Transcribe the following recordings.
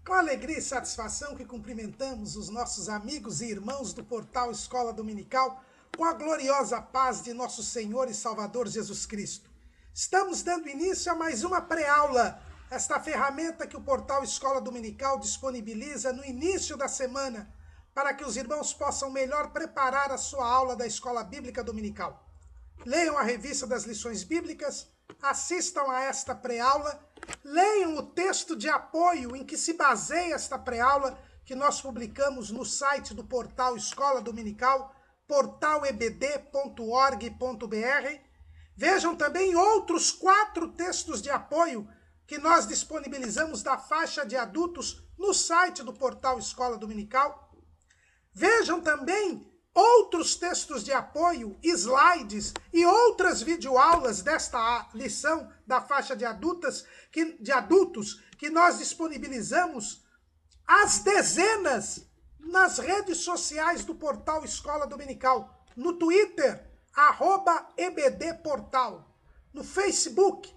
Com alegria e satisfação que cumprimentamos os nossos amigos e irmãos do portal Escola Dominical, com a gloriosa paz de nosso Senhor e Salvador Jesus Cristo. Estamos dando início a mais uma pré-aula, esta ferramenta que o portal Escola Dominical disponibiliza no início da semana, para que os irmãos possam melhor preparar a sua aula da Escola Bíblica Dominical. Leiam a revista das lições bíblicas, assistam a esta pré-aula, leiam o texto de apoio em que se baseia esta pré-aula que nós publicamos no site do portal Escola Dominical, portalebd.org.br. Vejam também outros 4 textos de apoio que nós disponibilizamos da faixa de adultos no site do portal Escola Dominical. Vejam também outros textos de apoio, slides e outras videoaulas desta lição da faixa de adultos que nós disponibilizamos às dezenas nas redes sociais do portal Escola Dominical, no Twitter, @ebdportal, no Facebook,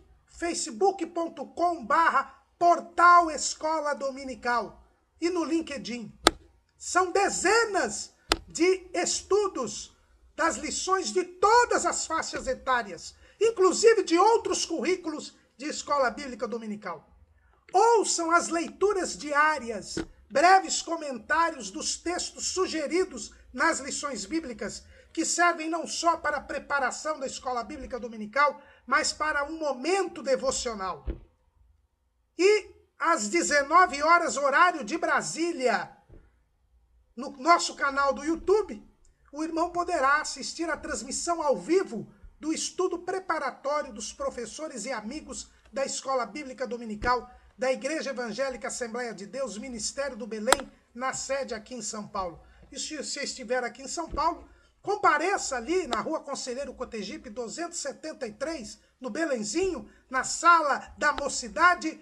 facebook.com/portal Escola Dominical e no LinkedIn. São dezenas de estudos das lições de todas as faixas etárias, inclusive de outros currículos de Escola Bíblica Dominical. Ouçam as leituras diárias, breves comentários dos textos sugeridos nas lições bíblicas, que servem não só para a preparação da Escola Bíblica Dominical, mas para um momento devocional. E às 19 horas, horário de Brasília, no nosso canal do YouTube, o irmão poderá assistir a transmissão ao vivo do estudo preparatório dos professores e amigos da Escola Bíblica Dominical da Igreja Evangélica Assembleia de Deus, Ministério do Belém, na sede aqui em São Paulo. E se você estiver aqui em São Paulo, compareça ali na Rua Conselheiro Cotegipe 273, no Belenzinho, na Sala da Mocidade.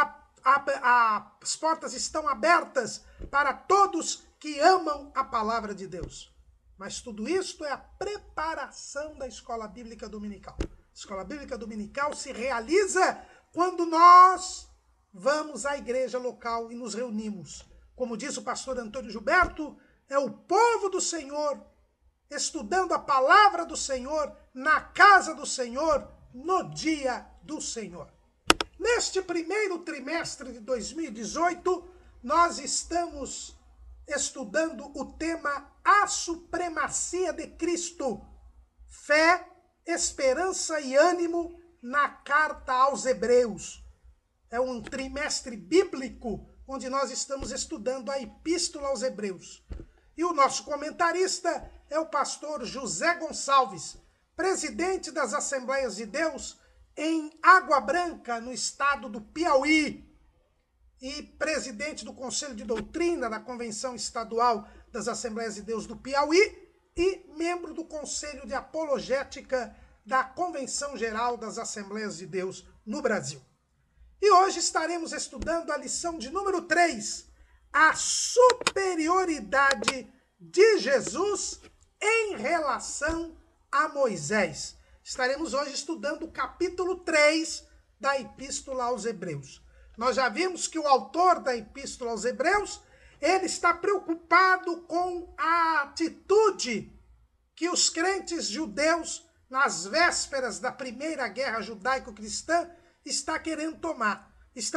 As portas estão abertas para todos que amam a palavra de Deus. Mas tudo isto é a preparação da Escola Bíblica Dominical. A Escola Bíblica Dominical se realiza quando nós vamos à igreja local e nos reunimos. Como diz o pastor Antônio Gilberto, é o povo do Senhor estudando a palavra do Senhor na casa do Senhor, no dia do Senhor. Neste primeiro trimestre de 2018, nós estamos estudando o tema A Supremacia de Cristo, fé, esperança e ânimo na carta aos Hebreus. É um trimestre bíblico onde nós estamos estudando a Epístola aos Hebreus. E o nosso comentarista é o pastor José Gonçalves, presidente das Assembleias de Deus em Água Branca, no estado do Piauí, e presidente do Conselho de Doutrina da Convenção Estadual das Assembleias de Deus do Piauí e membro do Conselho de Apologética da Convenção Geral das Assembleias de Deus no Brasil. E hoje estaremos estudando a lição de número 3, a superioridade de Jesus em relação a Moisés. Estaremos hoje estudando o capítulo 3 da Epístola aos Hebreus. Nós já vimos que o autor da Epístola aos Hebreus, ele está preocupado com a atitude que os crentes judeus, nas vésperas da Primeira Guerra Judaico-Cristã, estão querendo tomar.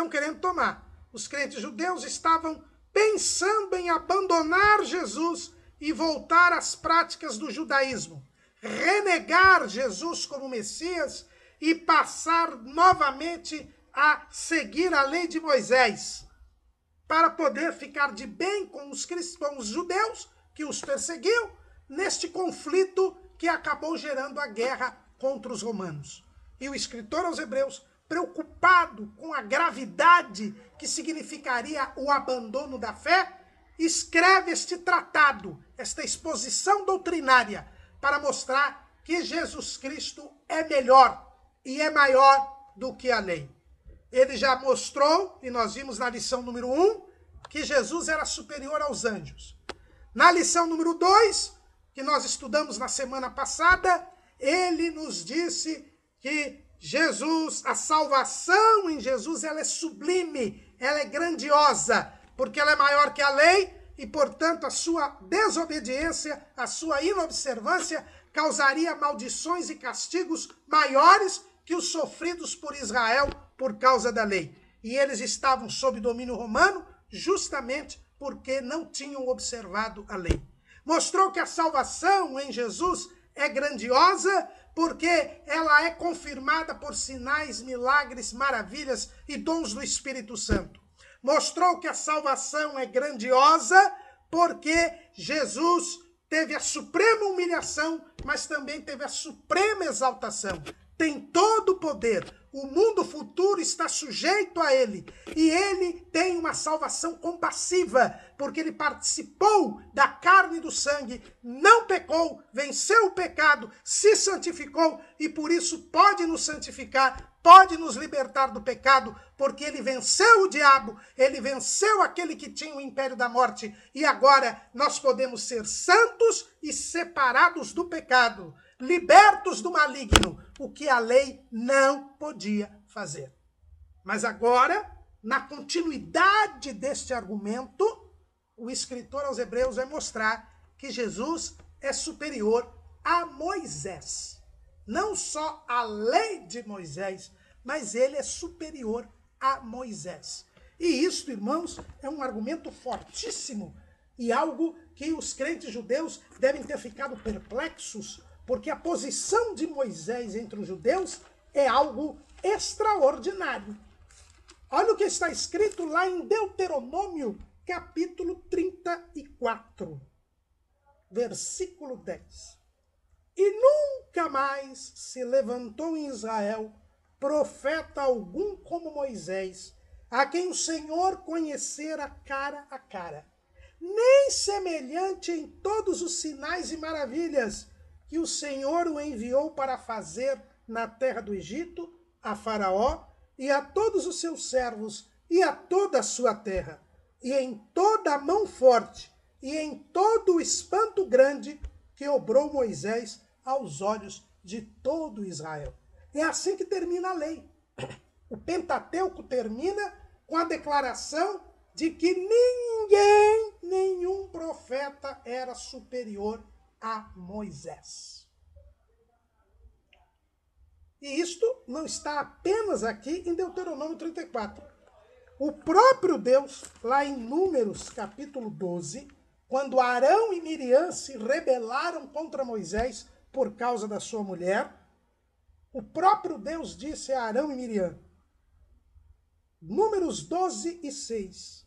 Os crentes judeus estavam pensando em abandonar Jesus e voltar às práticas do judaísmo, renegar Jesus como Messias e passar novamente a seguir a lei de Moisés, para poder ficar de bem com os cristãos judeus que os perseguiam neste conflito que acabou gerando a guerra contra os romanos. E o escritor aos Hebreus, preocupado com a gravidade que significaria o abandono da fé, escreve este tratado, esta exposição doutrinária, para mostrar que Jesus Cristo é melhor e é maior do que a lei. Ele já mostrou, e nós vimos na lição número 1, que Jesus era superior aos anjos. Na lição número 2, que nós estudamos na semana passada, ele nos disse que Jesus, a salvação em Jesus, ela é sublime, ela é grandiosa, porque ela é maior que a lei e, portanto, a sua desobediência, a sua inobservância causaria maldições e castigos maiores que os sofridos por Israel por causa da lei. E eles estavam sob domínio romano justamente porque não tinham observado a lei. Mostrou que a salvação em Jesus é grandiosa porque ela é confirmada por sinais, milagres, maravilhas e dons do Espírito Santo. Mostrou que a salvação é grandiosa porque Jesus teve a suprema humilhação, mas também teve a suprema exaltação. Tem todo o poder. O mundo futuro está sujeito a ele. E ele tem uma salvação compassiva, porque ele participou da carne e do sangue, não pecou, venceu o pecado, se santificou e por isso pode nos santificar, pode nos libertar do pecado, porque ele venceu o diabo, ele venceu aquele que tinha o império da morte. E agora nós podemos ser santos e separados do pecado, libertos do maligno, o que a lei não podia fazer. Mas agora, na continuidade deste argumento, o escritor aos Hebreus vai mostrar que Jesus é superior a Moisés. Não só a lei de Moisés, mas ele é superior a Moisés. E isto, irmãos, é um argumento fortíssimo e algo que os crentes judeus devem ter ficado perplexos, porque a posição de Moisés entre os judeus é algo extraordinário. Olha o que está escrito lá em Deuteronômio, capítulo 34, versículo 10. E nunca mais se levantou em Israel profeta algum como Moisés, a quem o Senhor conhecera cara a cara, nem semelhante em todos os sinais e maravilhas que o Senhor o enviou para fazer na terra do Egito, a Faraó e a todos os seus servos e a toda a sua terra, e em toda a mão forte e em todo o espanto grande que obrou Moisés aos olhos de todo Israel. É assim que termina a lei. O Pentateuco termina com a declaração de que nenhum profeta era superior a Moisés. E isto não está apenas aqui em Deuteronômio 34. O próprio Deus, lá em Números, capítulo 12, quando Arão e Miriam se rebelaram contra Moisés por causa da sua mulher, o próprio Deus disse a Arão e Miriam, Números 12 e 6,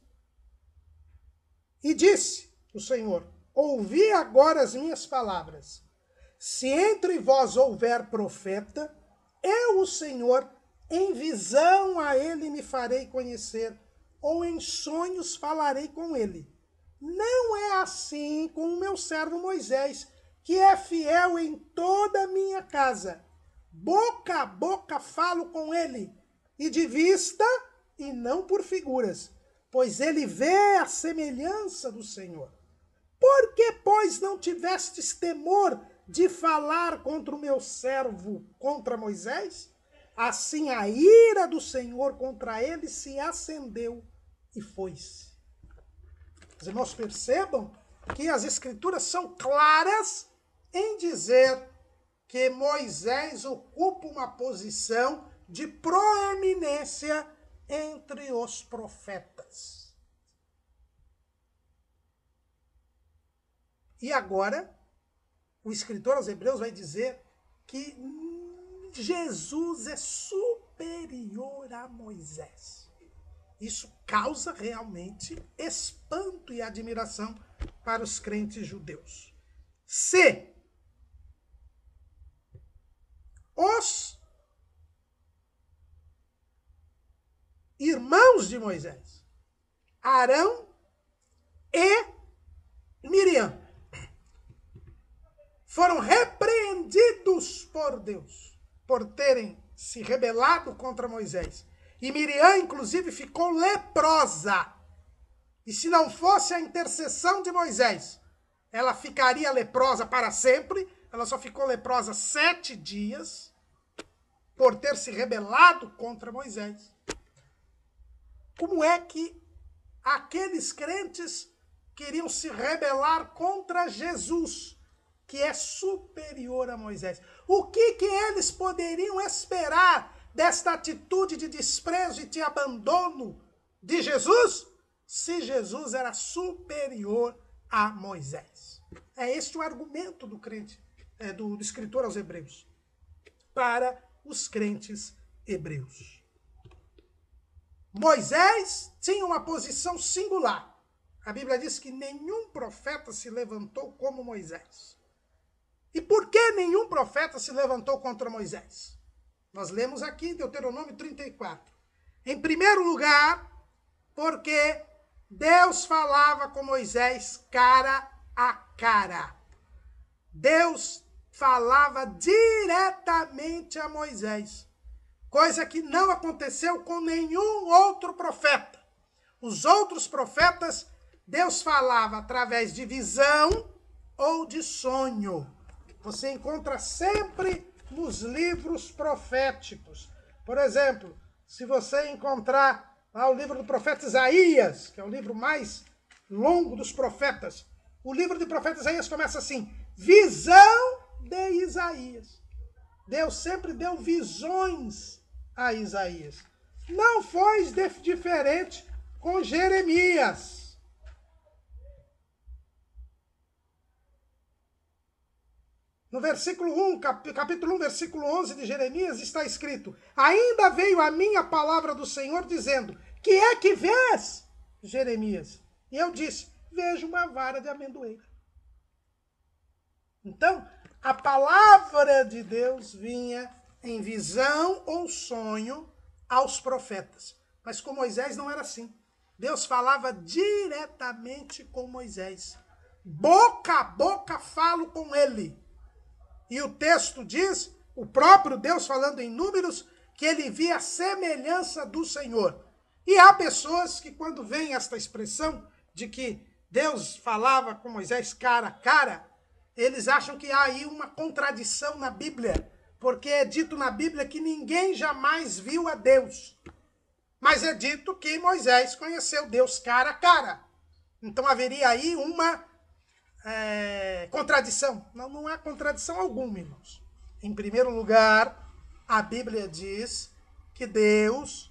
e disse o Senhor, ouvi agora as minhas palavras. Se entre vós houver profeta, eu, o Senhor, em visão a ele me farei conhecer, ou em sonhos falarei com ele. Não é assim com o meu servo Moisés, que é fiel em toda a minha casa. Boca a boca falo com ele, e de vista, e não por figuras, pois ele vê a semelhança do Senhor. Por que, pois, não tivestes temor de falar contra o meu servo, contra Moisés? Assim a ira do Senhor contra ele se acendeu e foi-se. Os irmãos percebam que as Escrituras são claras em dizer que Moisés ocupa uma posição de proeminência entre os profetas. E agora, o escritor aos Hebreus vai dizer que Jesus é superior a Moisés. Isso causa realmente espanto e admiração para os crentes judeus. Se os irmãos de Moisés, Arão e Miriam, foram repreendidos por Deus por terem se rebelado contra Moisés. E Miriam, inclusive, ficou leprosa. E se não fosse a intercessão de Moisés, ela ficaria leprosa para sempre. Ela só ficou leprosa 7 dias por ter se rebelado contra Moisés. Como é que aqueles crentes que iriam se rebelar contra Jesus, que é superior a Moisés. O que eles poderiam esperar desta atitude de desprezo e de abandono de Jesus, se Jesus era superior a Moisés? É este o argumento do crente, do escritor aos Hebreus, para os crentes hebreus. Moisés tinha uma posição singular. A Bíblia diz que nenhum profeta se levantou como Moisés. E por que nenhum profeta se levantou contra Moisés? Nós lemos aqui em Deuteronômio 34. Em primeiro lugar, porque Deus falava com Moisés cara a cara. Deus falava diretamente a Moisés, coisa que não aconteceu com nenhum outro profeta. Os outros profetas, Deus falava através de visão ou de sonho. Você encontra sempre nos livros proféticos. Por exemplo, se você encontrar lá o livro do profeta Isaías, que é o livro mais longo dos profetas, o livro do profeta Isaías começa assim: visão de Isaías. Deus sempre deu visões a Isaías. Não foi diferente com Jeremias. No versículo 1, capítulo 1, versículo 11 de Jeremias, está escrito: ainda veio a mim a palavra do Senhor, dizendo: que é que vês, Jeremias? E eu disse: vejo uma vara de amendoeira. Então, a palavra de Deus vinha em visão ou sonho aos profetas. Mas com Moisés não era assim. Deus falava diretamente com Moisés. Boca a boca falo com ele. E o texto diz, o próprio Deus falando em Números, que ele via a semelhança do Senhor. E há pessoas que, quando veem esta expressão de que Deus falava com Moisés cara a cara, eles acham que há aí uma contradição na Bíblia, porque é dito na Bíblia que ninguém jamais viu a Deus. Mas é dito que Moisés conheceu Deus cara a cara. Então haveria aí uma contradição. Não há contradição alguma, irmãos. Em primeiro lugar, a Bíblia diz que Deus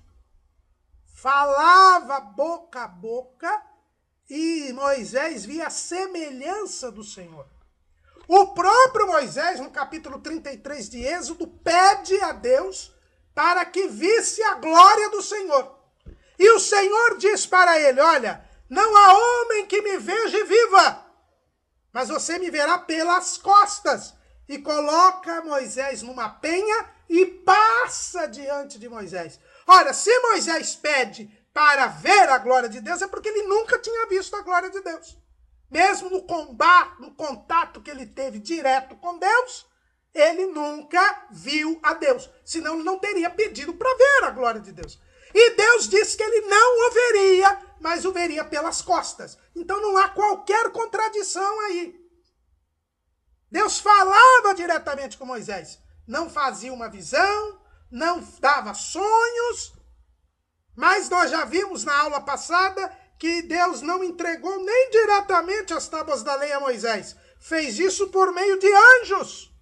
falava boca a boca e Moisés via a semelhança do Senhor. O próprio Moisés, no capítulo 33 de Êxodo, pede a Deus para que visse a glória do Senhor. E o Senhor diz para ele: olha, não há homem que me veja e viva, mas você me verá pelas costas. E coloca Moisés numa penha e passa diante de Moisés. Ora, se Moisés pede para ver a glória de Deus, é porque ele nunca tinha visto a glória de Deus. Mesmo no combate, no contato que ele teve direto com Deus, ele nunca viu a Deus. Senão ele não teria pedido para ver a glória de Deus. E Deus disse que ele não o veria, mas o veria pelas costas. Então não há qualquer contradição aí. Deus falava diretamente com Moisés. Não fazia uma visão, não dava sonhos. Mas nós já vimos na aula passada que Deus não entregou nem diretamente as tábuas da lei a Moisés. Fez isso por meio de anjos.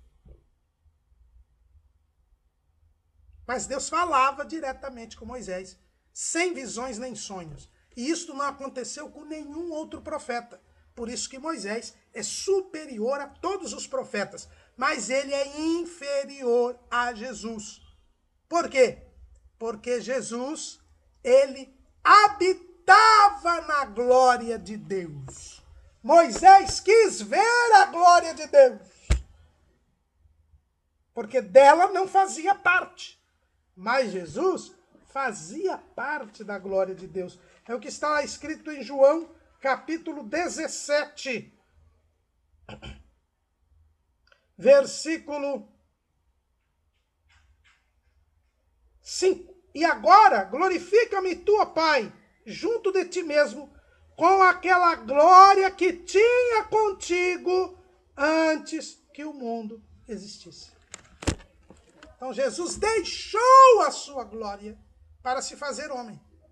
Mas Deus falava diretamente com Moisés, sem visões nem sonhos. E isto não aconteceu com nenhum outro profeta. Por isso que Moisés é superior a todos os profetas. Mas ele é inferior a Jesus. Por quê? Porque Jesus, ele habitava na glória de Deus. Moisés quis ver a glória de Deus, porque dela não fazia parte. Mas Jesus fazia parte da glória de Deus. É o que está lá escrito em João, capítulo 17, versículo 5. E agora, glorifica-me tu, ó Pai, junto de ti mesmo, com aquela glória que tinha contigo antes que o mundo existisse. Então Jesus deixou a sua glória para se fazer homem.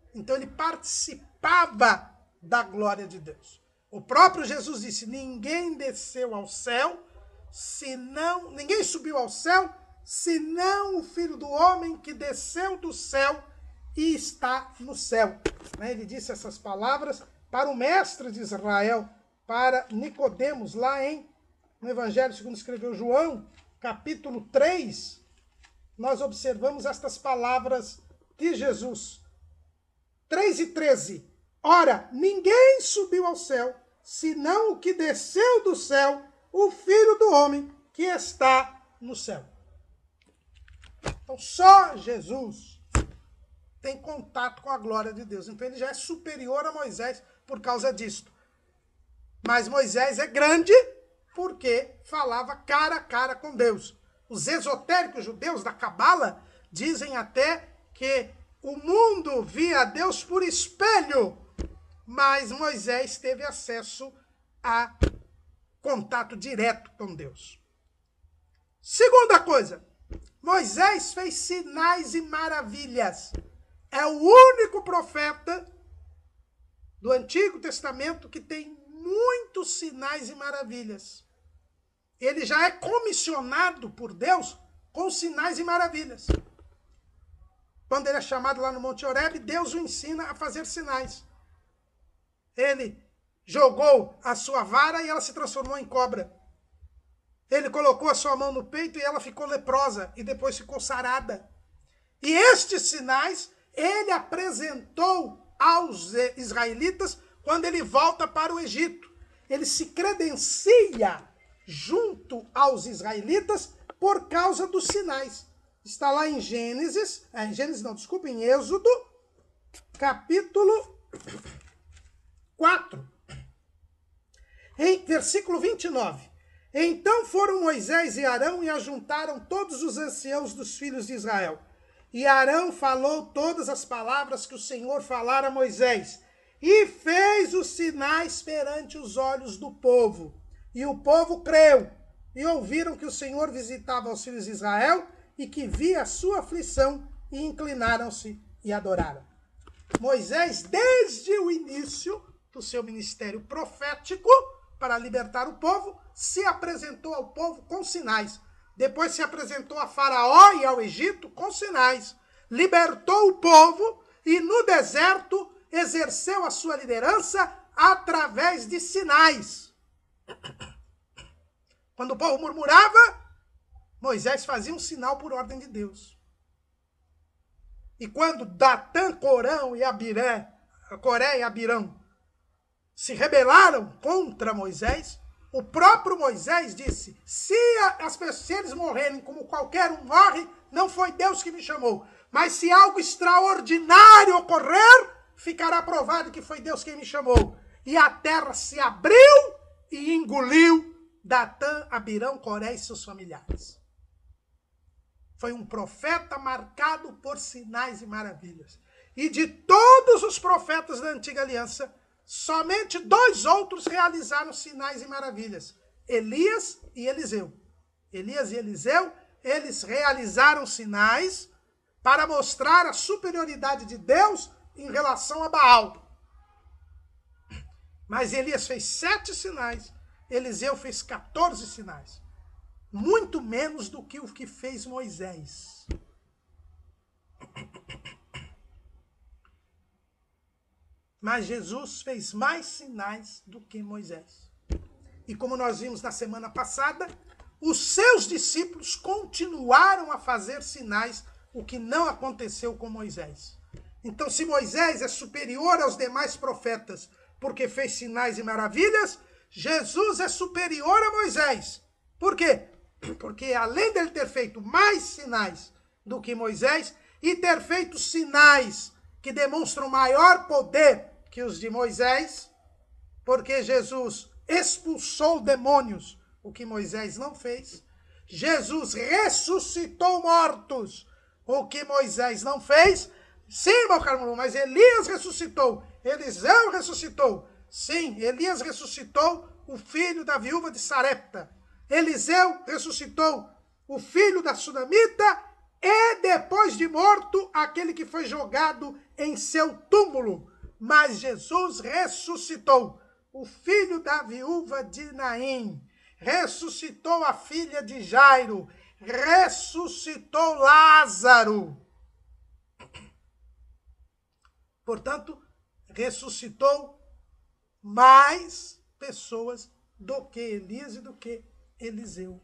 Então ele participava da glória de Deus. O próprio Jesus disse: ninguém desceu ao céu, ninguém subiu ao céu, senão o Filho do Homem que desceu do céu e está no céu. Ele disse essas palavras para o mestre de Israel, para Nicodemos, lá no Evangelho segundo escreveu João, capítulo 3, nós observamos estas palavras de Jesus. 3:13. Ora, ninguém subiu ao céu, senão o que desceu do céu, o Filho do Homem que está no céu. Então, só Jesus tem contato com a glória de Deus. Então, ele já é superior a Moisés por causa disto. Mas Moisés é grande porque falava cara a cara com Deus. Os esotéricos judeus da Cabala dizem até que o mundo via Deus por espelho, mas Moisés teve acesso a contato direto com Deus. Segunda coisa, Moisés fez sinais e maravilhas. É o único profeta do Antigo Testamento que tem muitos sinais e maravilhas. Ele já é comissionado por Deus com sinais e maravilhas. Quando ele é chamado lá no Monte Horebe, Deus o ensina a fazer sinais. Ele jogou a sua vara e ela se transformou em cobra. Ele colocou a sua mão no peito e ela ficou leprosa e depois ficou sarada. E estes sinais ele apresentou aos israelitas quando ele volta para o Egito. Ele se credencia junto aos israelitas por causa dos sinais. Está lá em em Êxodo, capítulo 4, em versículo 29. Então foram Moisés e Arão e ajuntaram todos os anciãos dos filhos de Israel. E Arão falou todas as palavras que o Senhor falara a Moisés, e fez os sinais perante os olhos do povo. E o povo creu, e ouviram que o Senhor visitava os filhos de Israel, e que via a sua aflição, e inclinaram-se e adoraram. Moisés, desde o início do seu ministério profético, para libertar o povo, se apresentou ao povo com sinais. Depois se apresentou a Faraó e ao Egito com sinais. Libertou o povo e no deserto exerceu a sua liderança através de sinais. Quando o povo murmurava, Moisés fazia um sinal por ordem de Deus. E quando Datã, Coré e Abirão se rebelaram contra Moisés, o próprio Moisés disse: se eles morrerem como qualquer um morre, não foi Deus que me chamou. Mas se algo extraordinário ocorrer, ficará provado que foi Deus quem me chamou. E a terra se abriu e engoliu Datã, Abirão, Coré e seus familiares. Foi um profeta marcado por sinais e maravilhas. E de todos os profetas da Antiga Aliança, somente 2 outros realizaram sinais e maravilhas: Elias e Eliseu. Elias e Eliseu, eles realizaram sinais para mostrar a superioridade de Deus em relação a Baal. Mas Elias fez 7 sinais, Eliseu fez 14 sinais. Muito menos do que o que fez Moisés. Mas Jesus fez mais sinais do que Moisés. E como nós vimos na semana passada, os seus discípulos continuaram a fazer sinais, o que não aconteceu com Moisés. Então, se Moisés é superior aos demais profetas porque fez sinais e maravilhas, Jesus é superior a Moisés. Por quê? Porque além dele ter feito mais sinais do que Moisés e ter feito sinais que demonstram maior poder que os de Moisés, porque Jesus expulsou demônios, o que Moisés não fez. Jesus ressuscitou mortos, o que Moisés não fez. Sim, meu caro irmão, mas Elias ressuscitou, Eliseu ressuscitou. Sim, Elias ressuscitou o filho da viúva de Sarepta. Eliseu ressuscitou o filho da Sunamita e depois de morto, aquele que foi jogado em seu túmulo. Mas Jesus ressuscitou. O filho da viúva de Naim, ressuscitou a filha de Jairo, ressuscitou Lázaro. Portanto, ressuscitou mais pessoas do que Elias e do que Eliseu.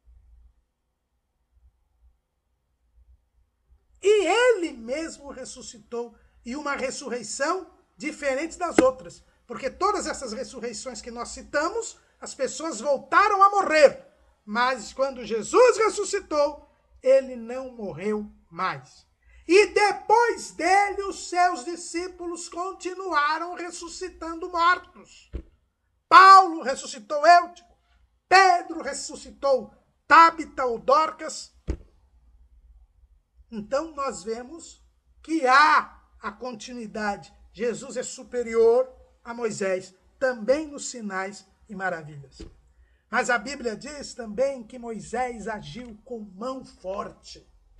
E ele mesmo ressuscitou, e uma ressurreição diferente das outras. Porque todas essas ressurreições que nós citamos, as pessoas voltaram a morrer. Mas quando Jesus ressuscitou, ele não morreu mais. E depois dele, os seus discípulos continuaram ressuscitando mortos. Paulo ressuscitou Eutico, Pedro ressuscitou Tábita ou Dorcas. Então nós vemos que há a continuidade. Jesus é superior a Moisés, também nos sinais e maravilhas. Mas a Bíblia diz também que Moisés agiu com mão forte.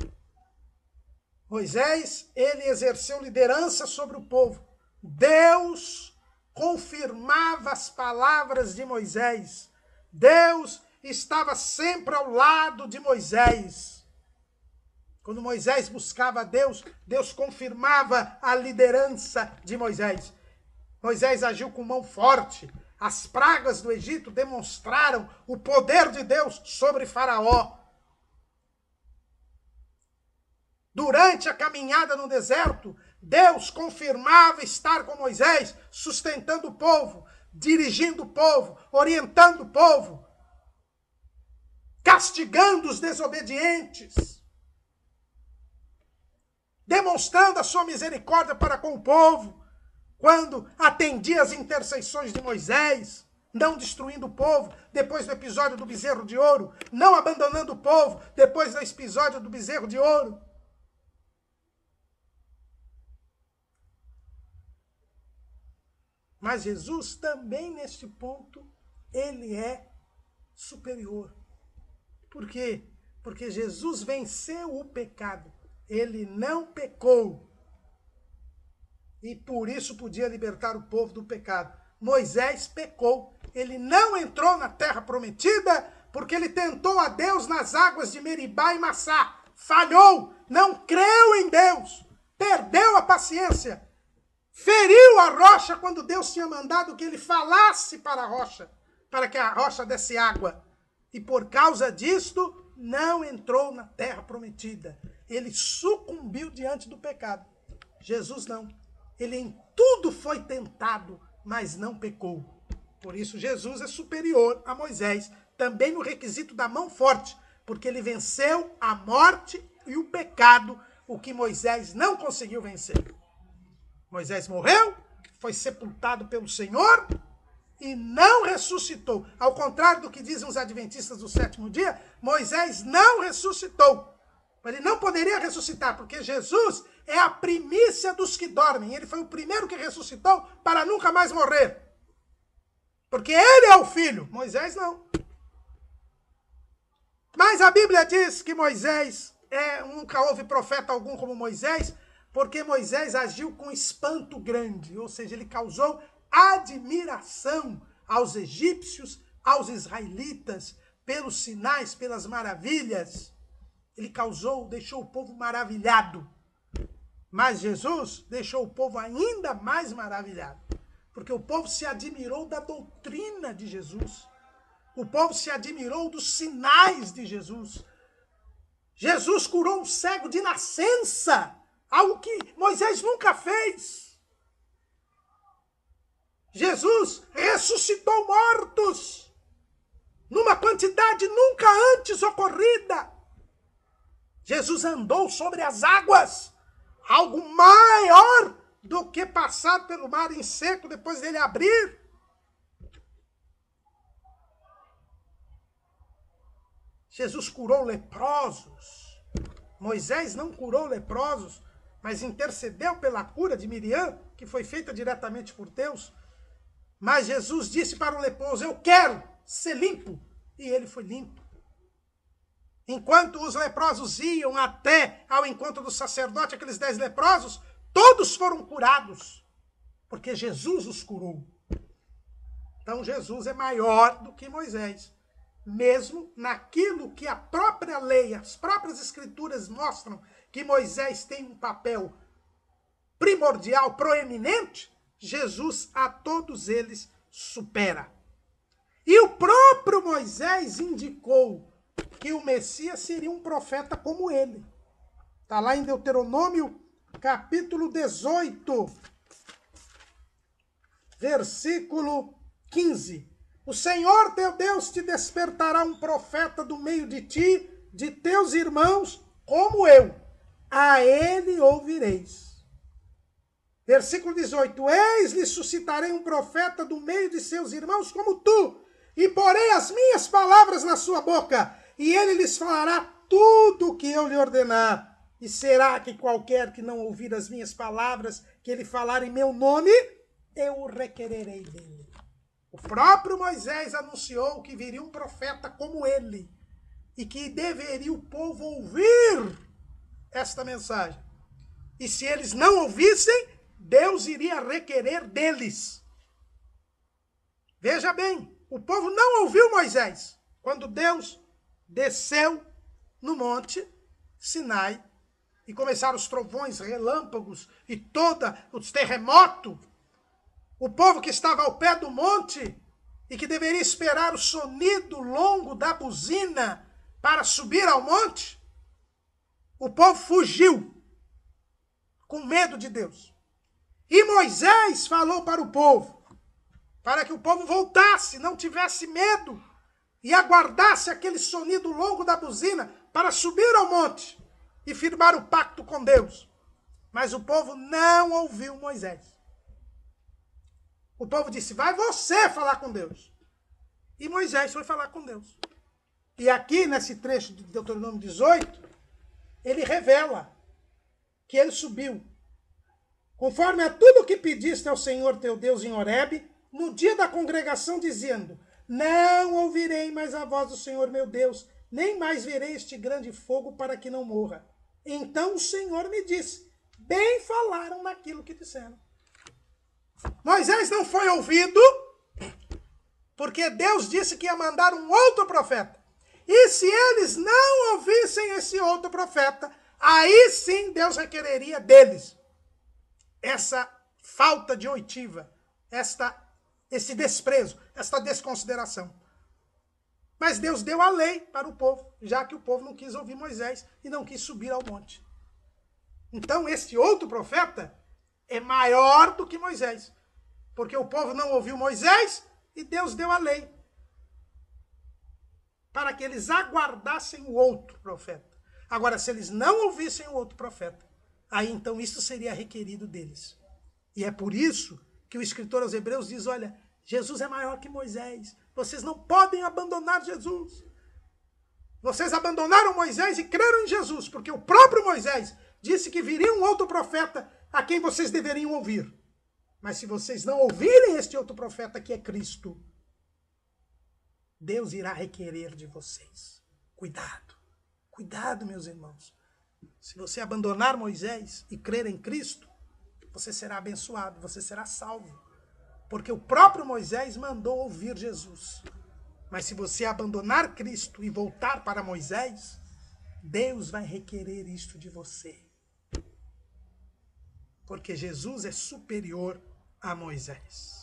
Moisés, ele exerceu liderança sobre o povo. Deus confirmava as palavras de Moisés. Deus estava sempre ao lado de Moisés. Quando Moisés buscava a Deus, Deus confirmava a liderança de Moisés. Moisés agiu com mão forte. As pragas do Egito demonstraram o poder de Deus sobre Faraó. Durante a caminhada no deserto, Deus confirmava estar com Moisés, sustentando o povo, dirigindo o povo, orientando o povo, castigando os desobedientes, demonstrando a sua misericórdia para com o povo, quando atendia às intercessões de Moisés, não destruindo o povo, depois do episódio do bezerro de ouro, não abandonando o povo, depois do episódio do bezerro de ouro. Mas Jesus também, neste ponto, ele é superior. Por quê? Porque Jesus venceu o pecado. Ele não pecou. E por isso podia libertar o povo do pecado. Moisés pecou. Ele não entrou na terra prometida porque ele tentou a Deus nas águas de Meribá e Massá. Falhou, não creu em Deus, perdeu a paciência. Feriu a rocha quando Deus tinha mandado que ele falasse para a rocha, para que a rocha desse água. E por causa disto, não entrou na terra prometida. Ele sucumbiu diante do pecado. Jesus não. Ele em tudo foi tentado, mas não pecou. Por isso Jesus é superior a Moisés, também no requisito da mão forte, porque ele venceu a morte e o pecado, o que Moisés não conseguiu vencer. Moisés morreu, foi sepultado pelo Senhor e não ressuscitou. Ao contrário do que dizem os adventistas do sétimo dia, Moisés não ressuscitou. Ele não poderia ressuscitar, porque Jesus é a primícia dos que dormem. Ele foi o primeiro que ressuscitou para nunca mais morrer. Porque ele é o filho, Moisés não. Mas a Bíblia diz que Moisés, nunca houve profeta algum como Moisés, porque Moisés agiu com espanto grande, ou seja, ele causou admiração aos egípcios, aos israelitas, pelos sinais, pelas maravilhas. Ele deixou o povo maravilhado. Mas Jesus deixou o povo ainda mais maravilhado, porque o povo se admirou da doutrina de Jesus. O povo se admirou dos sinais de Jesus. Jesus curou um cego de nascença, algo que Moisés nunca fez. Jesus ressuscitou mortos numa quantidade nunca antes ocorrida. Jesus andou sobre as águas, algo maior do que passar pelo mar em seco depois dele abrir. Jesus curou leprosos. Moisés não curou leprosos, mas intercedeu pela cura de Miriam, que foi feita diretamente por Deus. Mas Jesus disse para o leproso: eu quero ser limpo. E ele foi limpo. Enquanto os leprosos iam até ao encontro do sacerdote, aqueles 10 leprosos, todos foram curados, porque Jesus os curou. Então Jesus é maior do que Moisés, mesmo naquilo que a própria lei, as próprias escrituras mostram que Moisés tem um papel primordial, proeminente, Jesus a todos eles supera. E o próprio Moisés indicou que o Messias seria um profeta como ele. Está lá em Deuteronômio, capítulo 18, versículo 15. O Senhor teu Deus te despertará um profeta do meio de ti, de teus irmãos, como eu. A ele ouvireis. Versículo 18. Eis lhe suscitarei um profeta do meio de seus irmãos, como tu, e porei as minhas palavras na sua boca, e ele lhes falará tudo o que eu lhe ordenar. E será que qualquer que não ouvir as minhas palavras, que ele falar em meu nome, eu o requererei dele. O próprio Moisés anunciou que viria um profeta como ele, e que deveria o povo ouvir esta mensagem. E se eles não ouvissem, Deus iria requerer deles. Veja bem, o povo não ouviu Moisés quando Deus desceu no monte Sinai e começaram os trovões, relâmpagos e todos os terremotos. O povo que estava ao pé do monte e que deveria esperar o sonido longo da buzina para subir ao monte, o povo fugiu com medo de Deus. E Moisés falou para o povo, para que o povo voltasse, não tivesse medo e aguardasse aquele sonido longo da buzina para subir ao monte e firmar o pacto com Deus. Mas o povo não ouviu Moisés. O povo disse, vai você falar com Deus. E Moisés foi falar com Deus. E aqui, nesse trecho de Deuteronômio 18, ele revela que ele subiu, conforme a tudo o que pediste ao Senhor teu Deus em Horebe, no dia da congregação, dizendo, não ouvirei mais a voz do Senhor meu Deus, nem mais verei este grande fogo para que não morra. Então o Senhor me disse, bem falaram naquilo que disseram. Moisés não foi ouvido, porque Deus disse que ia mandar um outro profeta. E se eles não ouvissem esse outro profeta, aí sim Deus requereria deles essa falta de oitiva, esse desprezo, esta desconsideração. Mas Deus deu a lei para o povo, já que o povo não quis ouvir Moisés e não quis subir ao monte. Então, este outro profeta é maior do que Moisés, porque o povo não ouviu Moisés e Deus deu a lei para que eles aguardassem o outro profeta. Agora, se eles não ouvissem o outro profeta, aí então isso seria requerido deles. E é por isso que o escritor aos Hebreus diz, olha, Jesus é maior que Moisés. Vocês não podem abandonar Jesus. Vocês abandonaram Moisés e creram em Jesus, porque o próprio Moisés disse que viria um outro profeta a quem vocês deveriam ouvir. Mas se vocês não ouvirem este outro profeta que é Cristo, Deus irá requerer de vocês. Cuidado. Cuidado, meus irmãos. Se você abandonar Moisés e crer em Cristo, você será abençoado, você será salvo. Porque o próprio Moisés mandou ouvir Jesus. Mas se você abandonar Cristo e voltar para Moisés, Deus vai requerer isto de você. Porque Jesus é superior a Moisés.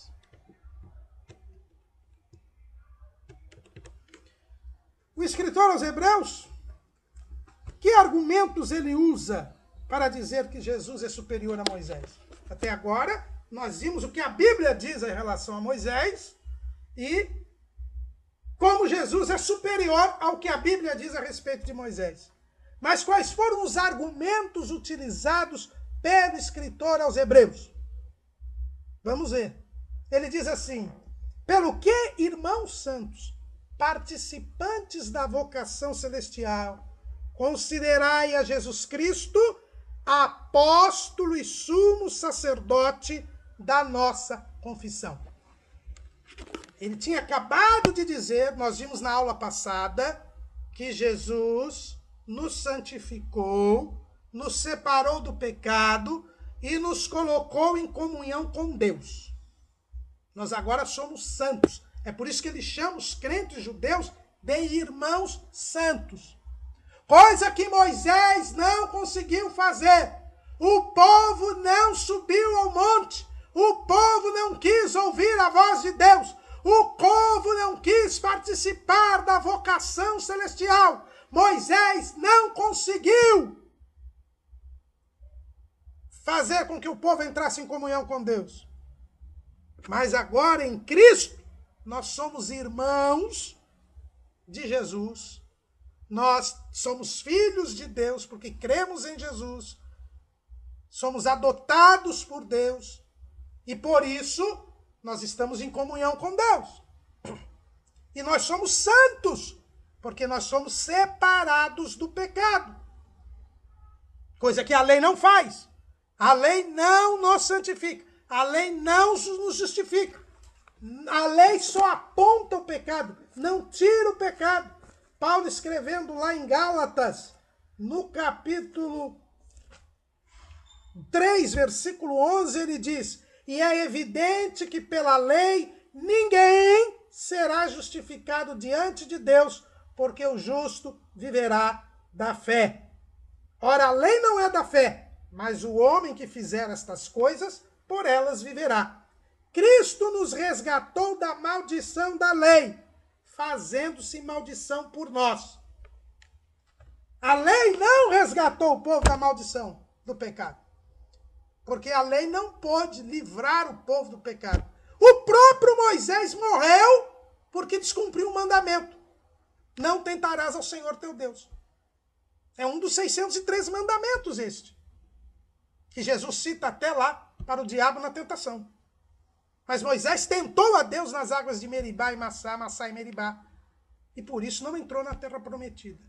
O escritor aos Hebreus, que argumentos ele usa para dizer que Jesus é superior a Moisés? Até agora, nós vimos o que a Bíblia diz em relação a Moisés e como Jesus é superior ao que a Bíblia diz a respeito de Moisés. Mas quais foram os argumentos utilizados pelo escritor aos Hebreus? Vamos ver. Ele diz assim, pelo que, irmãos santos, participantes da vocação celestial, considerai a Jesus Cristo apóstolo e sumo sacerdote da nossa confissão. Ele tinha acabado de dizer, nós vimos na aula passada, que Jesus nos santificou, nos separou do pecado e nos colocou em comunhão com Deus. Nós agora somos santos. É por isso que ele chama os crentes judeus de irmãos santos. Coisa que Moisés não conseguiu fazer. O povo não subiu ao monte. O povo não quis ouvir a voz de Deus. O povo não quis participar da vocação celestial. Moisés não conseguiu fazer com que o povo entrasse em comunhão com Deus. Mas agora em Cristo, nós somos irmãos de Jesus. Nós somos filhos de Deus porque cremos em Jesus. Somos adotados por Deus. E por isso, nós estamos em comunhão com Deus. E nós somos santos porque nós somos separados do pecado. Coisa que a lei não faz. A lei não nos santifica. A lei não nos justifica. A lei só aponta o pecado, não tira o pecado. Paulo escrevendo lá em Gálatas, no capítulo 3, versículo 11, ele diz: e é evidente que pela lei ninguém será justificado diante de Deus, porque o justo viverá da fé. Ora, a lei não é da fé, mas o homem que fizer estas coisas, por elas viverá. Cristo nos resgatou da maldição da lei, fazendo-se maldição por nós. A lei não resgatou o povo da maldição do pecado, porque a lei não pôde livrar o povo do pecado. O próprio Moisés morreu porque descumpriu o mandamento. Não tentarás ao Senhor teu Deus. É um dos 613 mandamentos este, que Jesus cita até lá para o diabo na tentação. Mas Moisés tentou a Deus nas águas de Meribá e Massá, Massá e Meribá. E por isso não entrou na terra prometida.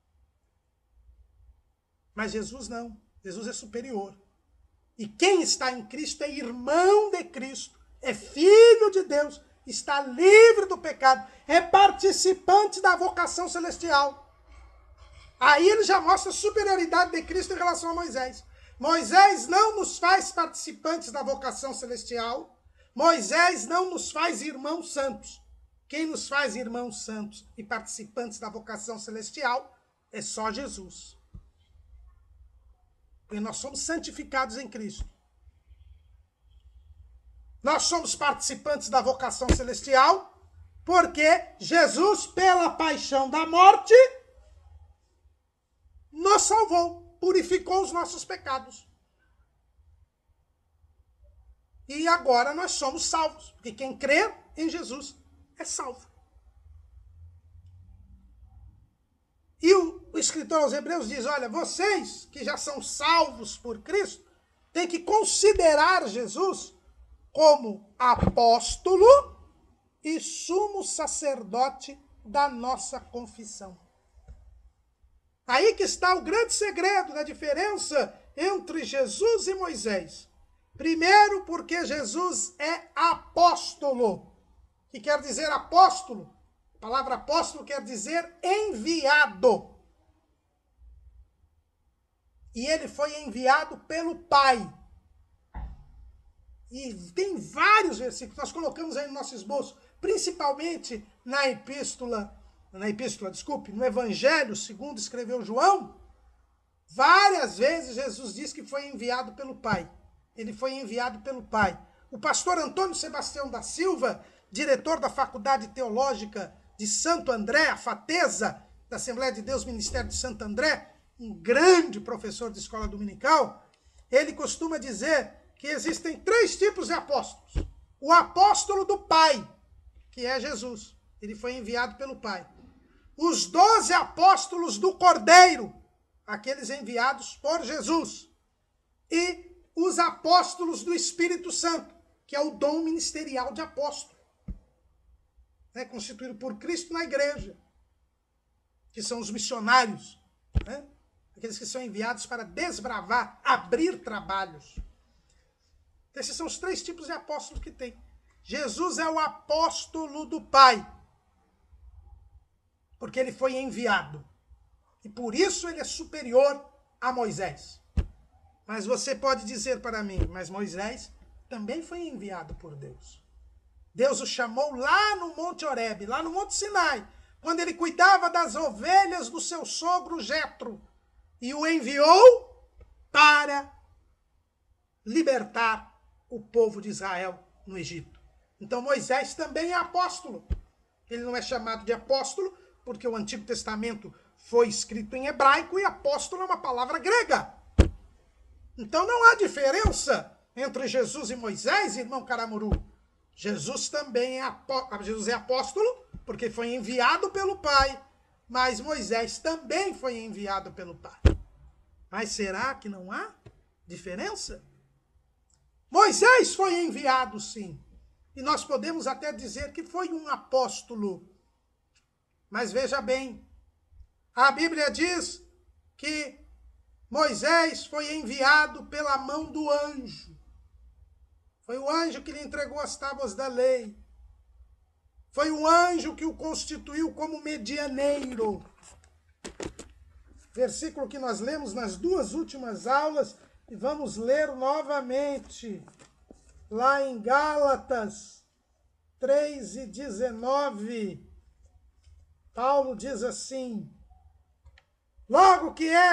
Mas Jesus não. Jesus é superior. E quem está em Cristo é irmão de Cristo. É filho de Deus. Está livre do pecado. É participante da vocação celestial. Aí ele já mostra a superioridade de Cristo em relação a Moisés. Moisés não nos faz participantes da vocação celestial. Moisés não nos faz irmãos santos. Quem nos faz irmãos santos e participantes da vocação celestial é só Jesus. Porque nós somos santificados em Cristo. Nós somos participantes da vocação celestial porque Jesus, pela paixão da morte, nos salvou, purificou os nossos pecados. E agora nós somos salvos, porque quem crê em Jesus é salvo. E o escritor aos Hebreus diz, olha, vocês que já são salvos por Cristo, têm que considerar Jesus como apóstolo e sumo sacerdote da nossa confissão. Aí que está o grande segredo da diferença entre Jesus e Moisés. Primeiro, porque Jesus é apóstolo. Que quer dizer apóstolo? A palavra apóstolo quer dizer enviado. E ele foi enviado pelo Pai. E tem vários versículos, nós colocamos aí no nosso esboço, principalmente no Evangelho, segundo escreveu João, várias vezes Jesus diz que foi enviado pelo Pai. Ele foi enviado pelo Pai. O pastor Antônio Sebastião da Silva, diretor da Faculdade Teológica de Santo André, a FATESA, da Assembleia de Deus Ministério de Santo André, um grande professor de escola dominical, ele costuma dizer que existem 3 tipos de apóstolos. O apóstolo do Pai, que é Jesus. Ele foi enviado pelo Pai. Os 12 apóstolos do Cordeiro, aqueles enviados por Jesus. E os apóstolos do Espírito Santo, que é o dom ministerial de apóstolo. É constituído por Cristo na igreja, que são os missionários, né? Aqueles que são enviados para desbravar, abrir trabalhos. Esses são os 3 tipos de apóstolos que tem. Jesus é o apóstolo do Pai. porque ele foi enviado. E por isso ele é superior a Moisés. Mas você pode dizer para mim, mas Moisés também foi enviado por Deus. Deus o chamou lá no Monte Horebe, lá no Monte Sinai, quando ele cuidava das ovelhas do seu sogro Jetro, e o enviou para libertar o povo de Israel no Egito. Então Moisés também é apóstolo. Ele não é chamado de apóstolo porque o Antigo Testamento foi escrito em hebraico e apóstolo é uma palavra grega. Então não há diferença entre Jesus e Moisés, irmão Caramuru. Jesus também é apóstolo porque foi enviado pelo Pai, mas Moisés também foi enviado pelo Pai. Mas será que não há diferença? Moisés foi enviado, sim. E nós podemos até dizer que foi um apóstolo. Mas veja bem, a Bíblia diz que Moisés foi enviado pela mão do anjo. Foi o anjo que lhe entregou as tábuas da lei. Foi o anjo que o constituiu como medianeiro. Versículo que nós lemos nas duas últimas aulas e vamos ler novamente. Lá em Gálatas 3:19, Paulo diz assim: logo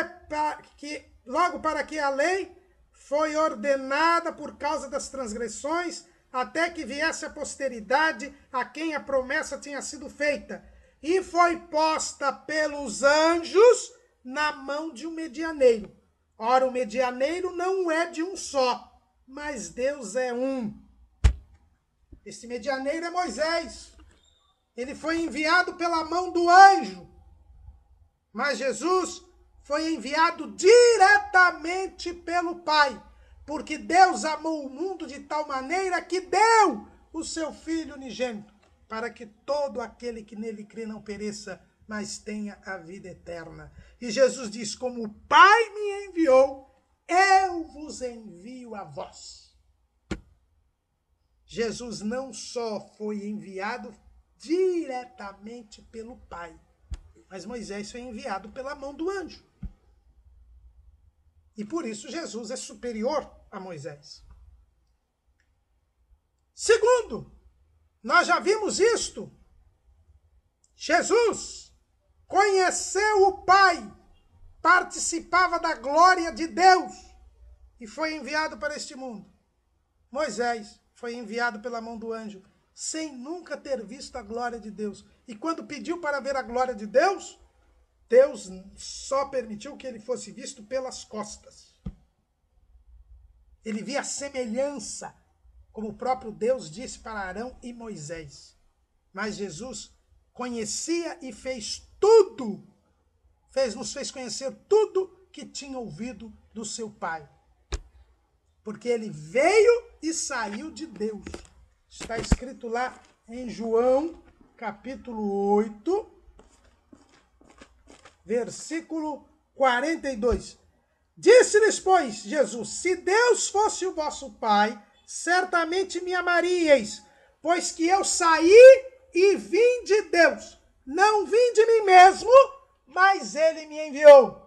para que a lei foi ordenada por causa das transgressões, até que viesse a posteridade a quem a promessa tinha sido feita, e foi posta pelos anjos na mão de um medianeiro. Ora, o medianeiro não é de um só, mas Deus é um. Esse medianeiro é Moisés. Ele foi enviado pela mão do anjo. Mas Jesus foi enviado diretamente pelo Pai, porque Deus amou o mundo de tal maneira que deu o seu Filho unigênito, para que todo aquele que nele crê não pereça, mas tenha a vida eterna. E Jesus diz, como o Pai me enviou, eu vos envio a vós. Jesus não só foi enviado diretamente pelo Pai, mas Moisés foi enviado pela mão do anjo. E por isso Jesus é superior a Moisés. Segundo, nós já vimos isto. Jesus conheceu o Pai, participava da glória de Deus e foi enviado para este mundo. Moisés foi enviado pela mão do anjo, sem nunca ter visto a glória de Deus. E quando pediu para ver a glória de Deus, Deus só permitiu que ele fosse visto pelas costas. Ele via a semelhança, como o próprio Deus disse para Arão e Moisés. Mas Jesus conhecia e fez tudo, nos fez conhecer tudo que tinha ouvido do seu Pai. Porque ele veio e saiu de Deus. Está escrito lá em João, capítulo 8, versículo 42. Disse-lhes, pois, Jesus, se Deus fosse o vosso Pai, certamente me amaríeis, pois que eu saí e vim de Deus. Não vim de mim mesmo, mas ele me enviou.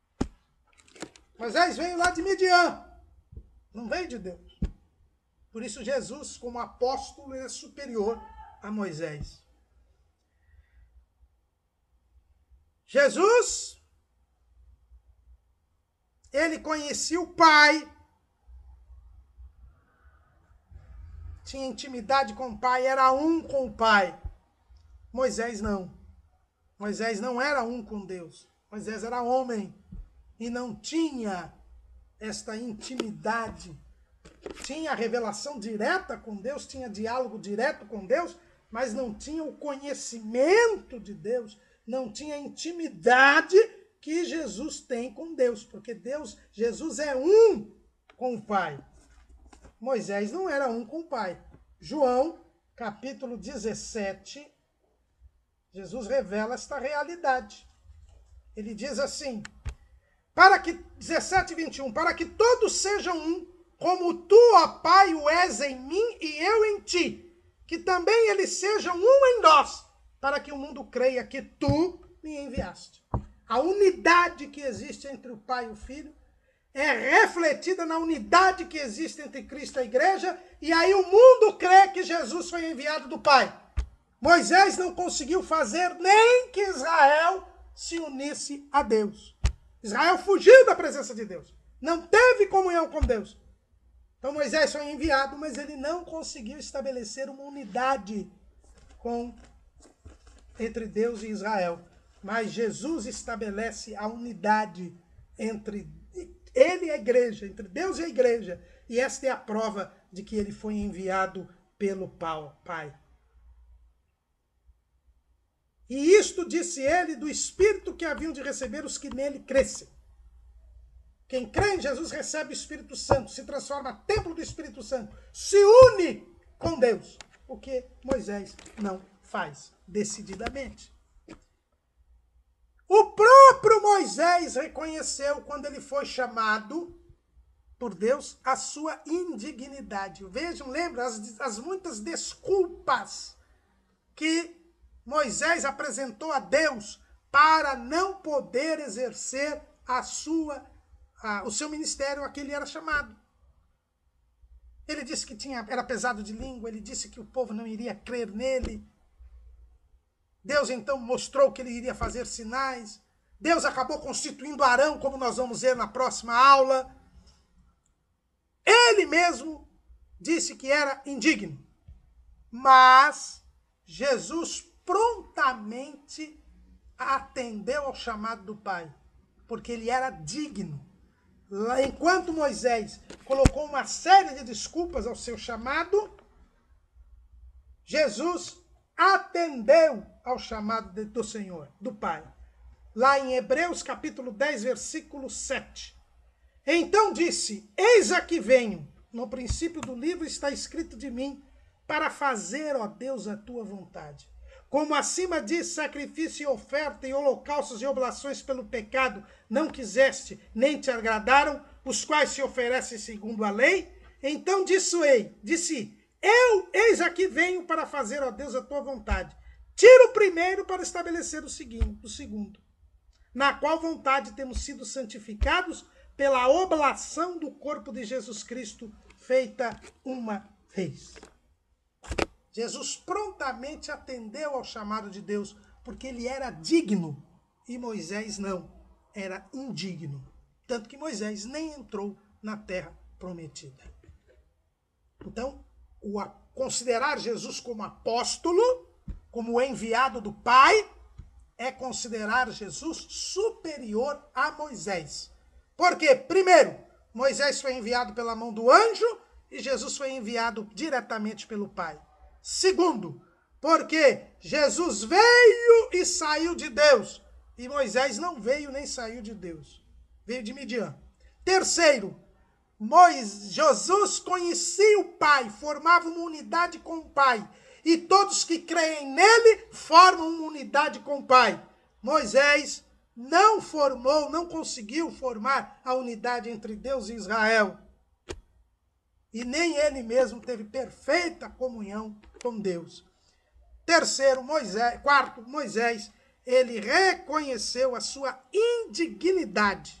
Moisés veio lá de Midian, não veio de Deus. Por isso Jesus, como apóstolo, é superior a Moisés. Jesus, ele conhecia o Pai, tinha intimidade com o Pai, era um com o Pai. Moisés não. Moisés não era um com Deus. Moisés era homem e não tinha esta intimidade. Tinha revelação direta com Deus, tinha diálogo direto com Deus, mas não tinha o conhecimento de Deus, não tinha a intimidade que Jesus tem com Deus, porque Jesus é um com o Pai. Moisés não era um com o Pai. João, capítulo 17, Jesus revela esta realidade. Ele diz assim, 17:21, para que todos sejam um, como tu, ó Pai, o és em mim e eu em ti, que também eles sejam um em nós, para que o mundo creia que tu me enviaste. A unidade que existe entre o Pai e o Filho é refletida na unidade que existe entre Cristo e a igreja, e aí o mundo crê que Jesus foi enviado do Pai. Moisés não conseguiu fazer nem que Israel se unisse a Deus. Israel fugiu da presença de Deus. Não teve comunhão com Deus. Então Moisés foi enviado, mas ele não conseguiu estabelecer uma unidade entre Deus e Israel. Mas Jesus estabelece a unidade entre ele e a igreja, entre Deus e a igreja. E esta é a prova de que ele foi enviado pelo Pai. E isto disse ele do Espírito que haviam de receber os que nele crescem. Quem crê em Jesus recebe o Espírito Santo, se transforma em templo do Espírito Santo, se une com Deus, o que Moisés não faz decididamente. O próprio Moisés reconheceu, quando ele foi chamado por Deus, a sua indignidade. Vejam, lembram as muitas desculpas que Moisés apresentou a Deus para não poder exercer o seu ministério a que ele era chamado. Ele disse que era pesado de língua, ele disse que o povo não iria crer nele. Deus então mostrou que ele iria fazer sinais. Deus acabou constituindo Arão, como nós vamos ver na próxima aula. Ele mesmo disse que era indigno. Mas Jesus prontamente atendeu ao chamado do Pai, porque ele era digno. Enquanto Moisés colocou uma série de desculpas ao seu chamado, Jesus atendeu ao chamado do Senhor, do Pai. Lá em Hebreus capítulo 10, versículo 7. Então disse, eis aqui venho, no princípio do livro está escrito de mim, para fazer, ó Deus, a tua vontade. Como acima diz, sacrifício e oferta e holocaustos e oblações pelo pecado não quiseste, nem te agradaram, os quais se oferecem segundo a lei. Então disse, eis aqui venho para fazer, ó Deus, a tua vontade. Tira o primeiro para estabelecer o segundo, na qual vontade temos sido santificados pela oblação do corpo de Jesus Cristo, feita uma vez. Jesus prontamente atendeu ao chamado de Deus, porque ele era digno, e Moisés não, era indigno. Tanto que Moisés nem entrou na terra prometida. Então, considerar Jesus como apóstolo, como enviado do Pai, é considerar Jesus superior a Moisés. Por quê? Primeiro, Moisés foi enviado pela mão do anjo e Jesus foi enviado diretamente pelo Pai. Segundo, porque Jesus veio e saiu de Deus, e Moisés não veio nem saiu de Deus, veio de Midian. Terceiro, Jesus conhecia o Pai, formava uma unidade com o Pai, e todos que creem nele formam uma unidade com o Pai. Moisés não conseguiu formar a unidade entre Deus e Israel. E nem ele mesmo teve perfeita comunhão com Deus. Quarto, Moisés, ele reconheceu a sua indignidade,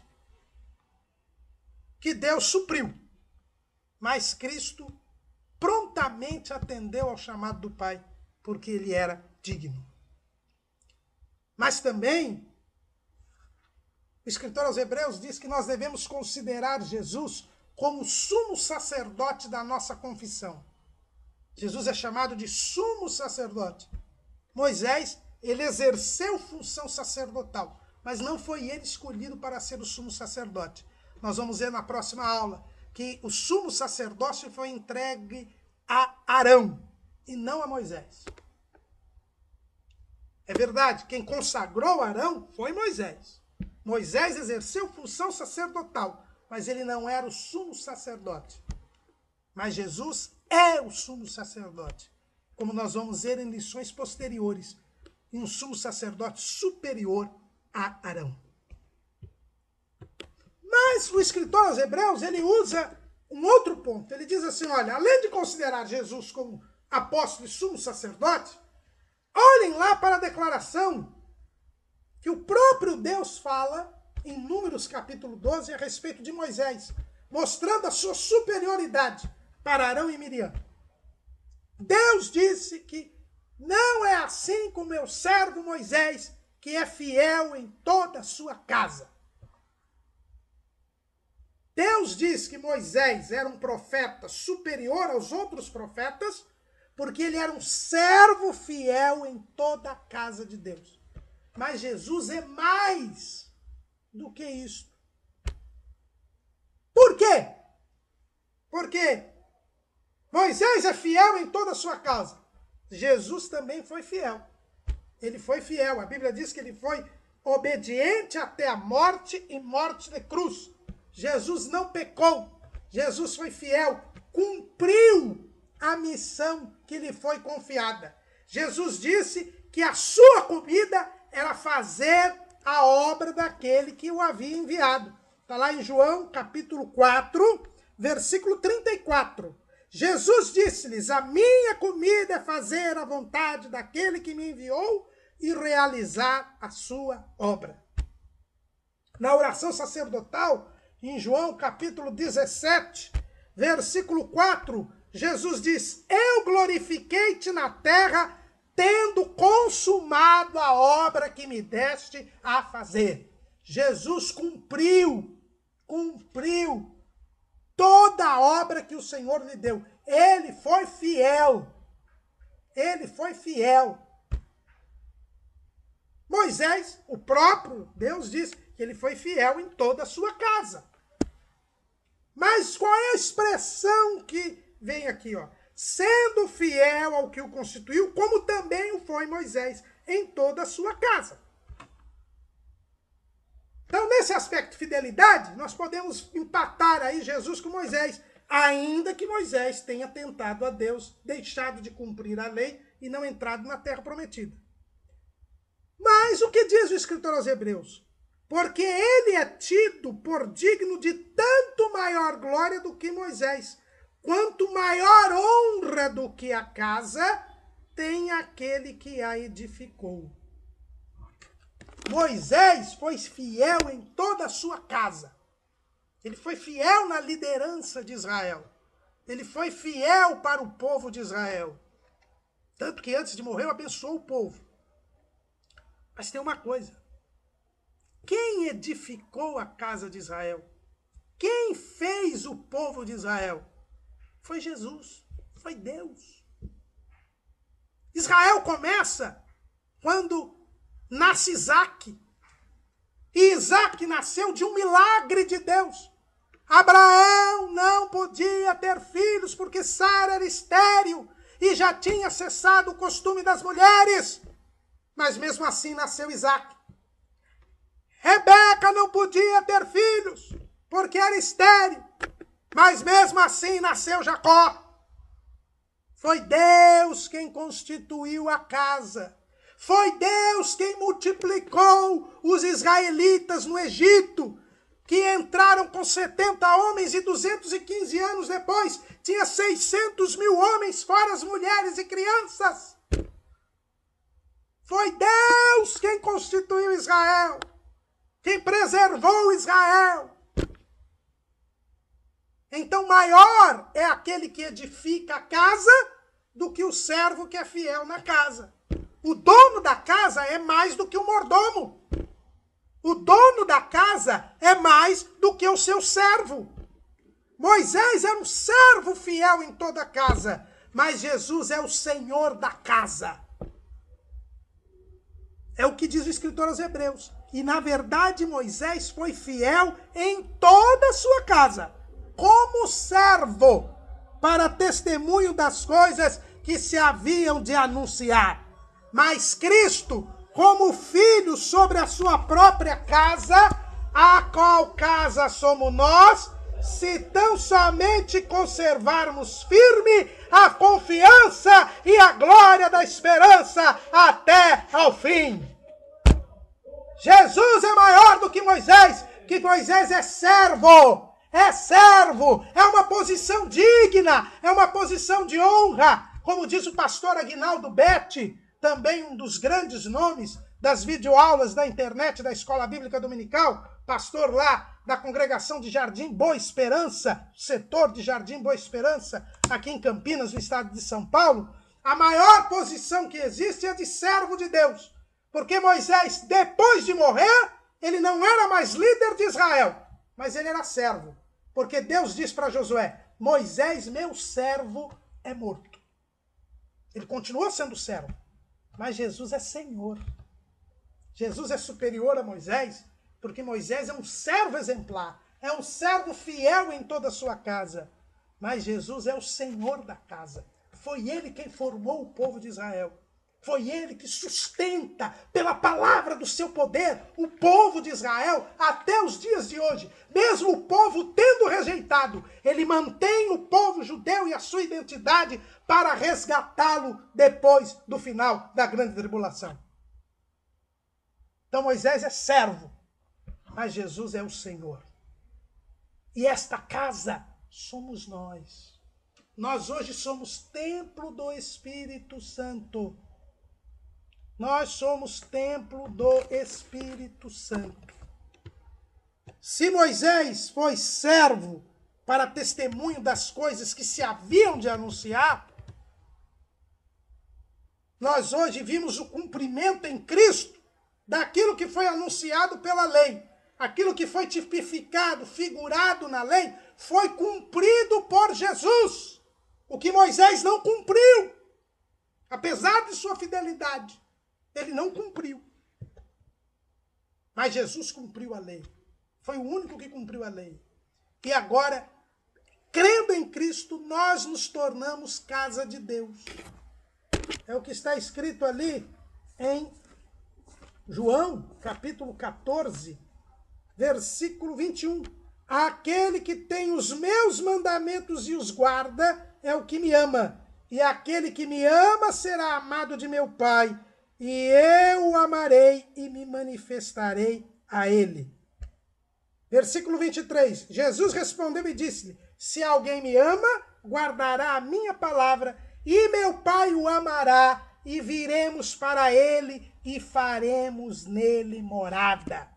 que Deus supriu. Mas Cristo prontamente atendeu ao chamado do Pai, porque ele era digno. Mas também, o escritor aos Hebreus diz que nós devemos considerar Jesus como sumo sacerdote da nossa confissão. Jesus é chamado de sumo sacerdote. Moisés, ele exerceu função sacerdotal, mas não foi ele escolhido para ser o sumo sacerdote. Nós vamos ver na próxima aula que o sumo sacerdócio foi entregue a Arão e não a Moisés. É verdade, quem consagrou Arão foi Moisés. Moisés exerceu função sacerdotal, mas ele não era o sumo sacerdote. Mas Jesus é o sumo sacerdote, como nós vamos ver em lições posteriores, em um sumo sacerdote superior a Arão. Mas o escritor aos Hebreus, ele usa um outro ponto. Ele diz assim, olha, além de considerar Jesus como apóstolo e sumo sacerdote, Olhem lá para a declaração que o próprio Deus fala em Números capítulo 12 a respeito de Moisés, mostrando a sua superioridade para Arão e Miriam. Deus disse que não é assim com meu servo Moisés, que é fiel em toda a sua casa. Deus diz que Moisés era um profeta superior aos outros profetas, porque ele era um servo fiel em toda a casa de Deus. Mas Jesus é mais do que isso. Por quê? Porque Moisés é fiel em toda a sua casa. Jesus também foi fiel. Ele foi fiel. A Bíblia diz que ele foi obediente até a morte e morte de cruz. Jesus não pecou. Jesus foi fiel. Cumpriu a missão que lhe foi confiada. Jesus disse que a sua comida era fazer a obra daquele que o havia enviado. Está lá em João, capítulo 4, versículo 34. Jesus disse-lhes, a minha comida é fazer a vontade daquele que me enviou e realizar a sua obra. Na oração sacerdotal, em João capítulo 17, versículo 4, Jesus diz, eu glorifiquei-te na terra, tendo consumado a obra que me deste a fazer. Jesus cumpriu toda a obra que o Senhor lhe deu. Ele foi fiel. Ele foi fiel. Moisés, o próprio Deus diz que ele foi fiel em toda a sua casa. Mas qual é a expressão que vem aqui, ó? Sendo fiel ao que o constituiu, como também o foi Moisés em toda a sua casa. Então, nesse aspecto de fidelidade, nós podemos empatar aí Jesus com Moisés, ainda que Moisés tenha tentado a Deus, deixado de cumprir a lei e não entrado na terra prometida. Mas o que diz o escritor aos Hebreus? Porque ele é tido por digno de tanto maior glória do que Moisés, quanto maior honra do que a casa tem aquele que a edificou. Moisés foi fiel em toda a sua casa. Ele foi fiel na liderança de Israel. Ele foi fiel para o povo de Israel. Tanto que antes de morrer abençoou o povo. Mas tem uma coisa. Quem edificou a casa de Israel? Quem fez o povo de Israel? Foi Jesus. Foi Deus. Israel começa quando nasce Isaac. E Isaac nasceu de um milagre de Deus. Abraão não podia ter filhos porque Sara era estéril e já tinha cessado o costume das mulheres. Mas mesmo assim nasceu Isaac. Rebeca não podia ter filhos porque era estéril. Mas mesmo assim nasceu Jacó. Foi Deus quem constituiu a casa. Foi Deus quem multiplicou os israelitas no Egito, que entraram com 70 homens e 215 anos depois tinha 600 mil homens, fora as mulheres e crianças. Foi Deus quem constituiu Israel, quem preservou Israel. Então maior é aquele que edifica a casa do que o servo que é fiel na casa. O dono da casa é mais do que o mordomo. O dono da casa é mais do que o seu servo. Moisés era um servo fiel em toda a casa, mas Jesus é o Senhor da casa. É o que diz o escritor aos Hebreus. E na verdade Moisés foi fiel em toda a sua casa, como servo, para testemunho das coisas que se haviam de anunciar. Mas Cristo, como filho sobre a sua própria casa, a qual casa somos nós, se tão somente conservarmos firme a confiança e a glória da esperança até ao fim. Jesus é maior do que Moisés é servo. É servo, é uma posição digna, é uma posição de honra. Como diz o pastor Aguinaldo Betti, também um dos grandes nomes das videoaulas da internet da Escola Bíblica Dominical, pastor lá da congregação de Jardim Boa Esperança, setor de Jardim Boa Esperança, aqui em Campinas, no estado de São Paulo. A maior posição que existe é a de servo de Deus, porque Moisés, depois de morrer, ele não era mais líder de Israel, mas ele era servo, porque Deus diz para Josué: Moisés, meu servo, é morto. Ele continua sendo servo, mas Jesus é Senhor. Jesus é superior a Moisés, porque Moisés é um servo exemplar, é um servo fiel em toda a sua casa. Mas Jesus é o Senhor da casa. Foi ele quem formou o povo de Israel. Foi ele que sustenta, pela palavra do seu poder, o povo de Israel até os dias de hoje. Mesmo o povo tendo rejeitado, ele mantém o povo judeu e a sua identidade para resgatá-lo depois do final da grande tribulação. Então Moisés é servo, mas Jesus é o Senhor. E esta casa somos nós. Nós hoje somos templo do Espírito Santo. Nós somos templo do Espírito Santo. Se Moisés foi servo para testemunho das coisas que se haviam de anunciar, nós hoje vimos o cumprimento em Cristo daquilo que foi anunciado pela lei. Aquilo que foi tipificado, figurado na lei, foi cumprido por Jesus. O que Moisés não cumpriu. Apesar de sua fidelidade, ele não cumpriu. Mas Jesus cumpriu a lei. Foi o único que cumpriu a lei. E agora, crendo em Cristo, nós nos tornamos casa de Deus. É o que está escrito ali em João, capítulo 14, versículo 21. Aquele que tem os meus mandamentos e os guarda é o que me ama. E aquele que me ama será amado de meu Pai. E eu o amarei e me manifestarei a ele. Versículo 23. Jesus respondeu e disse-lhe: se alguém me ama, guardará a minha palavra, e meu Pai o amará, e viremos para ele e faremos nele morada.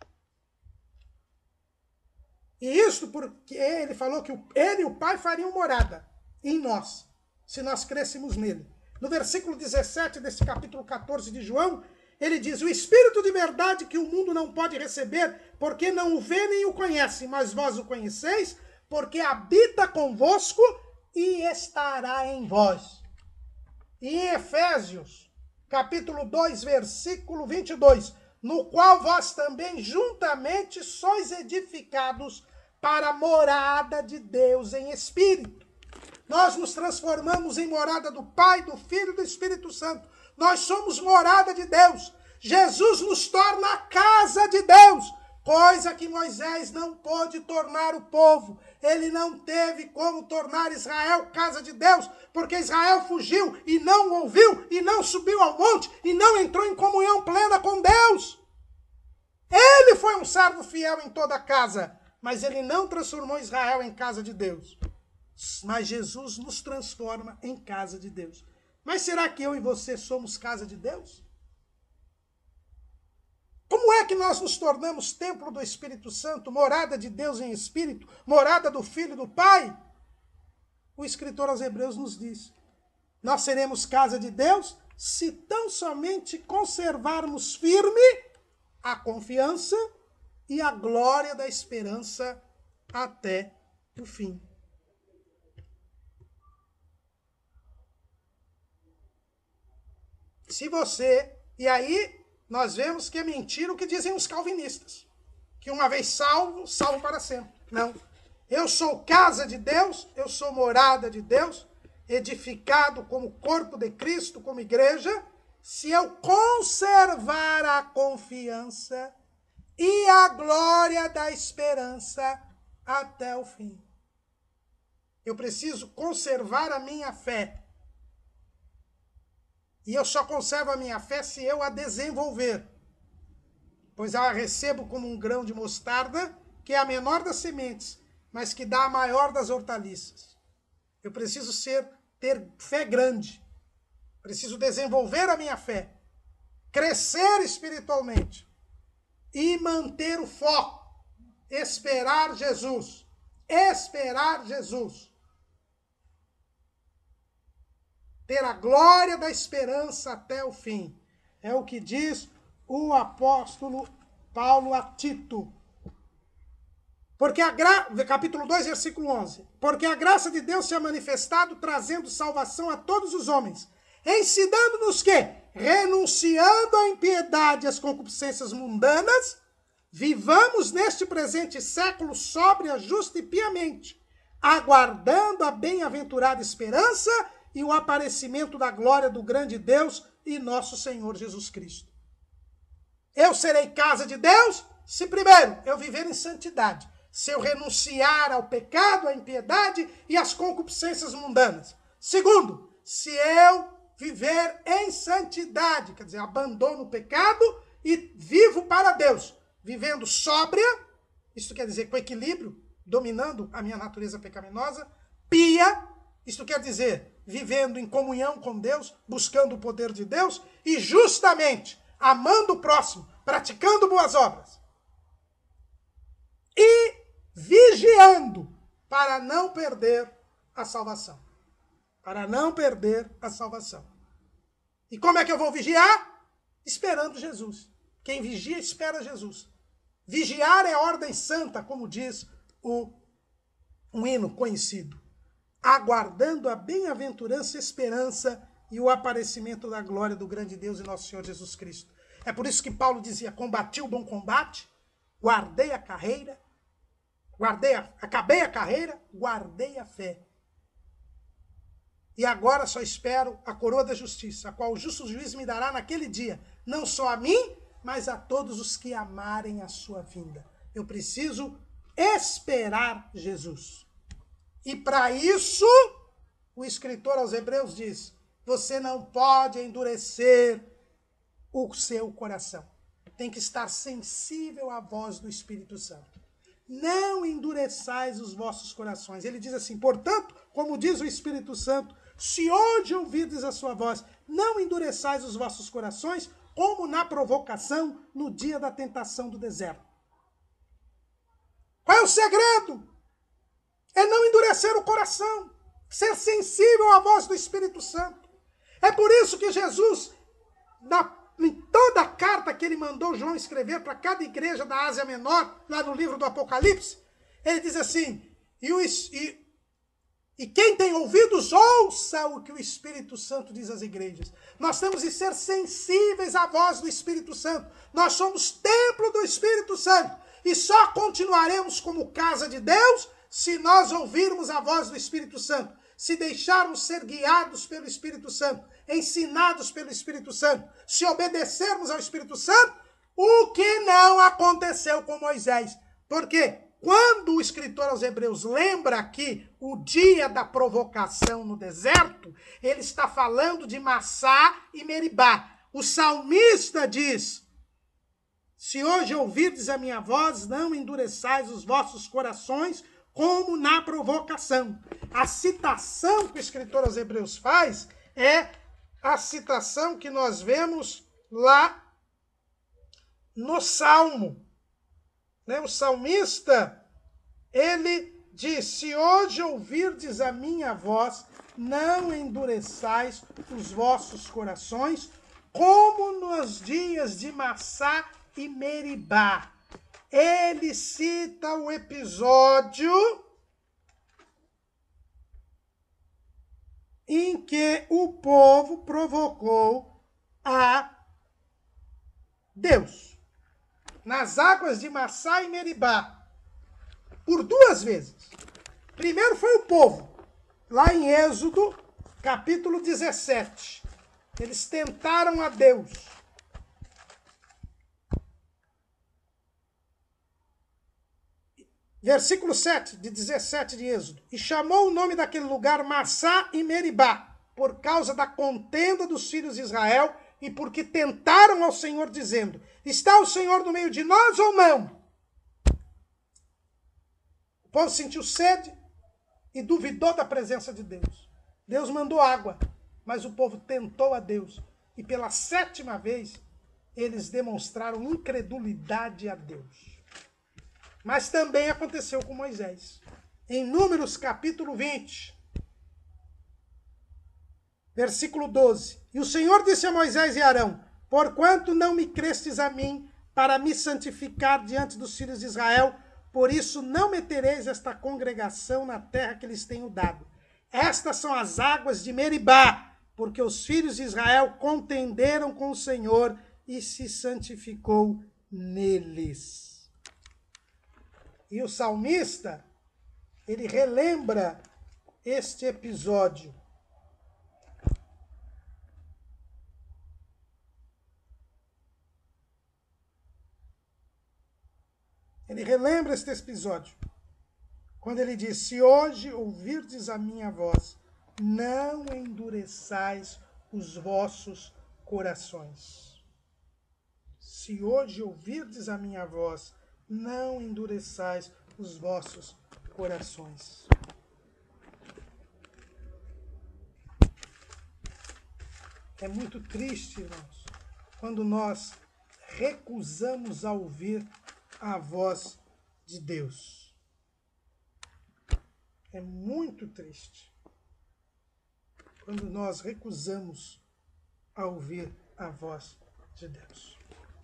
E isso porque ele falou que ele e o Pai fariam morada em nós, se nós crêssemos nele. No versículo 17 desse capítulo 14 de João, ele diz: o Espírito de verdade que o mundo não pode receber, porque não o vê nem o conhece, mas vós o conheceis, porque habita convosco e estará em vós. E em Efésios, capítulo 2, versículo 22, no qual vós também juntamente sois edificados para a morada de Deus em Espírito. Nós nos transformamos em morada do Pai, do Filho e do Espírito Santo. Nós somos morada de Deus. Jesus nos torna a casa de Deus, coisa que Moisés não pôde tornar o povo. Ele não teve como tornar Israel casa de Deus, porque Israel fugiu e não ouviu, e não subiu ao monte, e não entrou em comunhão plena com Deus. Ele foi um servo fiel em toda a casa, mas ele não transformou Israel em casa de Deus. Mas Jesus nos transforma em casa de Deus. Mas será que eu e você somos casa de Deus? Como é que nós nos tornamos templo do Espírito Santo, morada de Deus em Espírito, morada do Filho e do Pai? O escritor aos Hebreus nos diz: nós seremos casa de Deus se tão somente conservarmos firme a confiança e a glória da esperança até o fim. Se você... E aí nós vemos que é mentira o que dizem os calvinistas. Que uma vez salvo, salvo para sempre. Não. Eu sou casa de Deus, eu sou morada de Deus, edificado como corpo de Cristo, como igreja, se eu conservar a confiança e a glória da esperança até o fim. Eu preciso conservar a minha fé. E eu só conservo a minha fé se eu a desenvolver. Pois eu a recebo como um grão de mostarda, que é a menor das sementes, mas que dá a maior das hortaliças. Eu preciso ter fé grande. Preciso desenvolver a minha fé, crescer espiritualmente e manter o foco. Esperar Jesus. Esperar Jesus. Ter a glória da esperança até o fim. É o que diz o apóstolo Paulo a Tito. Capítulo 2, versículo 11. Porque a graça de Deus se é manifestado, trazendo salvação a todos os homens, ensinando-nos que, renunciando à impiedade e às concupiscências mundanas, vivamos neste presente século sóbria, justa e piamente, aguardando a bem-aventurada esperança e o aparecimento da glória do grande Deus e nosso Senhor Jesus Cristo. Eu serei casa de Deus se primeiro eu viver em santidade, se eu renunciar ao pecado, à impiedade e às concupiscências mundanas. Segundo, se eu viver em santidade, quer dizer, abandono o pecado e vivo para Deus, vivendo sóbria, isso quer dizer com equilíbrio, dominando a minha natureza pecaminosa, pia, isso quer dizer vivendo em comunhão com Deus, buscando o poder de Deus e justamente amando o próximo, praticando boas obras. E vigiando para não perder a salvação. Para não perder a salvação. E como é que eu vou vigiar? Esperando Jesus. Quem vigia espera Jesus. Vigiar é ordem santa, como diz um hino conhecido. Aguardando a bem-aventurança, esperança e o aparecimento da glória do grande Deus e nosso Senhor Jesus Cristo. É por isso que Paulo dizia, combati o bom combate, guardei a carreira, acabei a carreira, guardei a fé. E agora só espero a coroa da justiça, a qual o justo juiz me dará naquele dia, não só a mim, mas a todos os que amarem a sua vinda. Eu preciso esperar Jesus. E para isso, o escritor aos Hebreus diz, você não pode endurecer o seu coração. Tem que estar sensível à voz do Espírito Santo. Não endureçais os vossos corações. Ele diz assim, portanto, como diz o Espírito Santo, se hoje ouvirdes a sua voz, não endureçais os vossos corações, como na provocação no dia da tentação do deserto. Qual é o segredo? É não endurecer o coração, ser sensível à voz do Espírito Santo. É por isso que Jesus, em toda a carta que ele mandou João escrever para cada igreja da Ásia Menor, lá no livro do Apocalipse, ele diz assim, e quem tem ouvidos, ouça o que o Espírito Santo diz às igrejas. Nós temos de ser sensíveis à voz do Espírito Santo. Nós somos templo do Espírito Santo. E só continuaremos como casa de Deus se nós ouvirmos a voz do Espírito Santo. Se deixarmos ser guiados pelo Espírito Santo. Ensinados pelo Espírito Santo. Se obedecermos ao Espírito Santo, o que não aconteceu com Moisés. Por quê? Quando o escritor aos Hebreus lembra aqui o dia da provocação no deserto, ele está falando de Massá e Meribá. O salmista diz, se hoje ouvirdes a minha voz, não endureçais os vossos corações como na provocação. A citação que o escritor aos Hebreus faz é a citação que nós vemos lá no Salmo. O salmista, ele diz, se hoje ouvirdes a minha voz, não endureçais os vossos corações, como nos dias de Massá e Meribá. Ele cita o episódio em que o povo provocou a Deus. Nas águas de Massá e Meribá, por 2 vezes. Primeiro foi o povo, lá em Êxodo, capítulo 17. Eles tentaram a Deus. Versículo 7, de 17 de Êxodo. E chamou o nome daquele lugar Massá e Meribá, por causa da contenda dos filhos de Israel, e porque tentaram ao Senhor, dizendo, está o Senhor no meio de nós ou não? O povo sentiu sede e duvidou da presença de Deus. Deus mandou água. Mas o povo tentou a Deus. E pela 7ª vez, eles demonstraram incredulidade a Deus. Mas também aconteceu com Moisés. Em Números capítulo 20, versículo 12. E o Senhor disse a Moisés e Arão: porquanto não me crestes a mim para me santificar diante dos filhos de Israel, por isso não metereis esta congregação na terra que lhes tenho dado. Estas são as águas de Meribá, porque os filhos de Israel contenderam com o Senhor e se santificou neles. E o salmista, ele relembra este episódio. Ele relembra este episódio, quando ele diz: se hoje ouvirdes a minha voz, não endureçais os vossos corações. Se hoje ouvirdes a minha voz, não endureçais os vossos corações. É muito triste, irmãos, quando nós recusamos a ouvir a voz de Deus. É muito triste quando nós recusamos a ouvir a voz de Deus.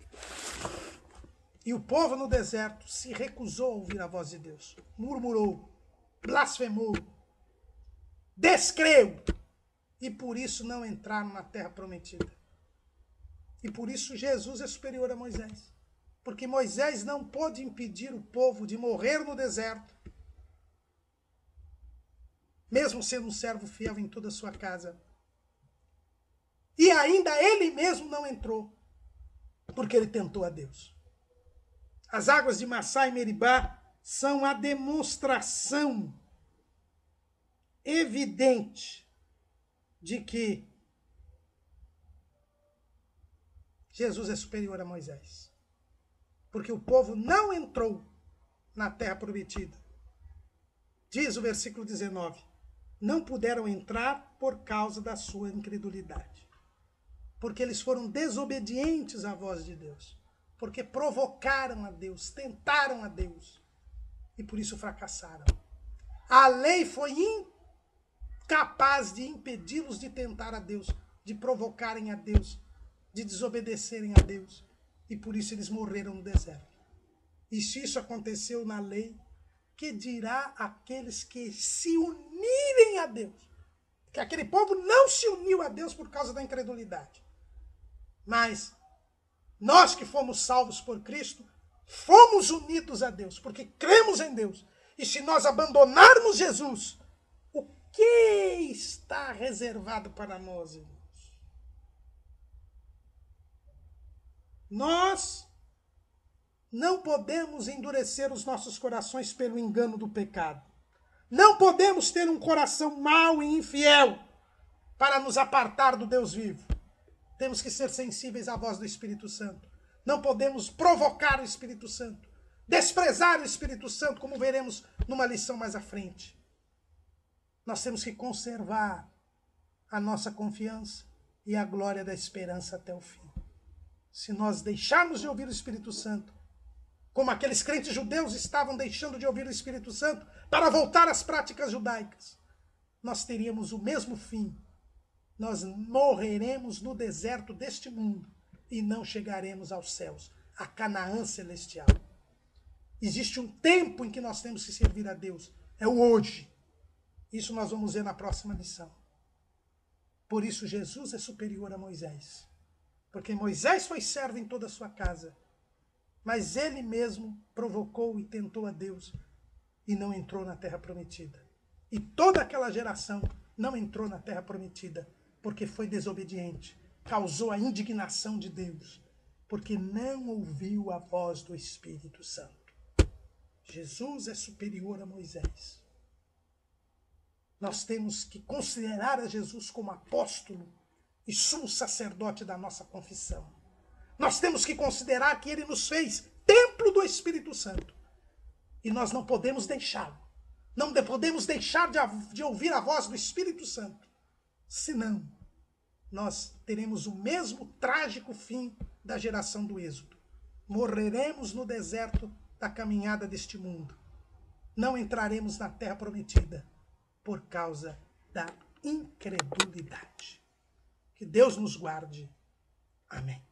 E o povo no deserto se recusou a ouvir a voz de Deus. Murmurou, blasfemou, descreu. E por isso não entraram na terra prometida. E por isso Jesus é superior a Moisés. Porque Moisés não pôde impedir o povo de morrer no deserto, mesmo sendo um servo fiel em toda a sua casa. E ainda ele mesmo não entrou, porque ele tentou a Deus. As águas de Massá e Meribá são a demonstração evidente de que Jesus é superior a Moisés. Porque o povo não entrou na terra prometida. Diz o versículo 19: não puderam entrar por causa da sua incredulidade. Porque eles foram desobedientes à voz de Deus. Porque provocaram a Deus, tentaram a Deus. E por isso fracassaram. A lei foi incapaz de impedi-los de tentar a Deus, de provocarem a Deus, de desobedecerem a Deus. E por isso eles morreram no deserto. E se isso aconteceu na lei, que dirá aqueles que se unirem a Deus? Que aquele povo não se uniu a Deus por causa da incredulidade. Mas nós que fomos salvos por Cristo, fomos unidos a Deus, porque cremos em Deus. E se nós abandonarmos Jesus, o que está reservado para nós, irmãos? Nós não podemos endurecer os nossos corações pelo engano do pecado. Não podemos ter um coração mau e infiel para nos apartar do Deus vivo. Temos que ser sensíveis à voz do Espírito Santo. Não podemos provocar o Espírito Santo, desprezar o Espírito Santo, como veremos numa lição mais à frente. Nós temos que conservar a nossa confiança e a glória da esperança até o fim. Se nós deixarmos de ouvir o Espírito Santo, como aqueles crentes judeus estavam deixando de ouvir o Espírito Santo para voltar às práticas judaicas, nós teríamos o mesmo fim. Nós morreremos no deserto deste mundo e não chegaremos aos céus, a Canaã celestial. Existe um tempo em que nós temos que servir a Deus. É o hoje. Isso nós vamos ver na próxima lição. Por isso Jesus é superior a Moisés. Porque Moisés foi servo em toda a sua casa, mas ele mesmo provocou e tentou a Deus e não entrou na terra prometida. E toda aquela geração não entrou na terra prometida porque foi desobediente, causou a indignação de Deus, porque não ouviu a voz do Espírito Santo. Jesus é superior a Moisés. Nós temos que considerar a Jesus como apóstolo e sumo sacerdote da nossa confissão. Nós temos que considerar que ele nos fez templo do Espírito Santo. E nós não podemos deixá-lo. Não podemos deixar de ouvir a voz do Espírito Santo. Senão, nós teremos o mesmo trágico fim da geração do Êxodo. Morreremos no deserto da caminhada deste mundo. Não entraremos na terra prometida por causa da incredulidade. Que Deus nos guarde. Amém.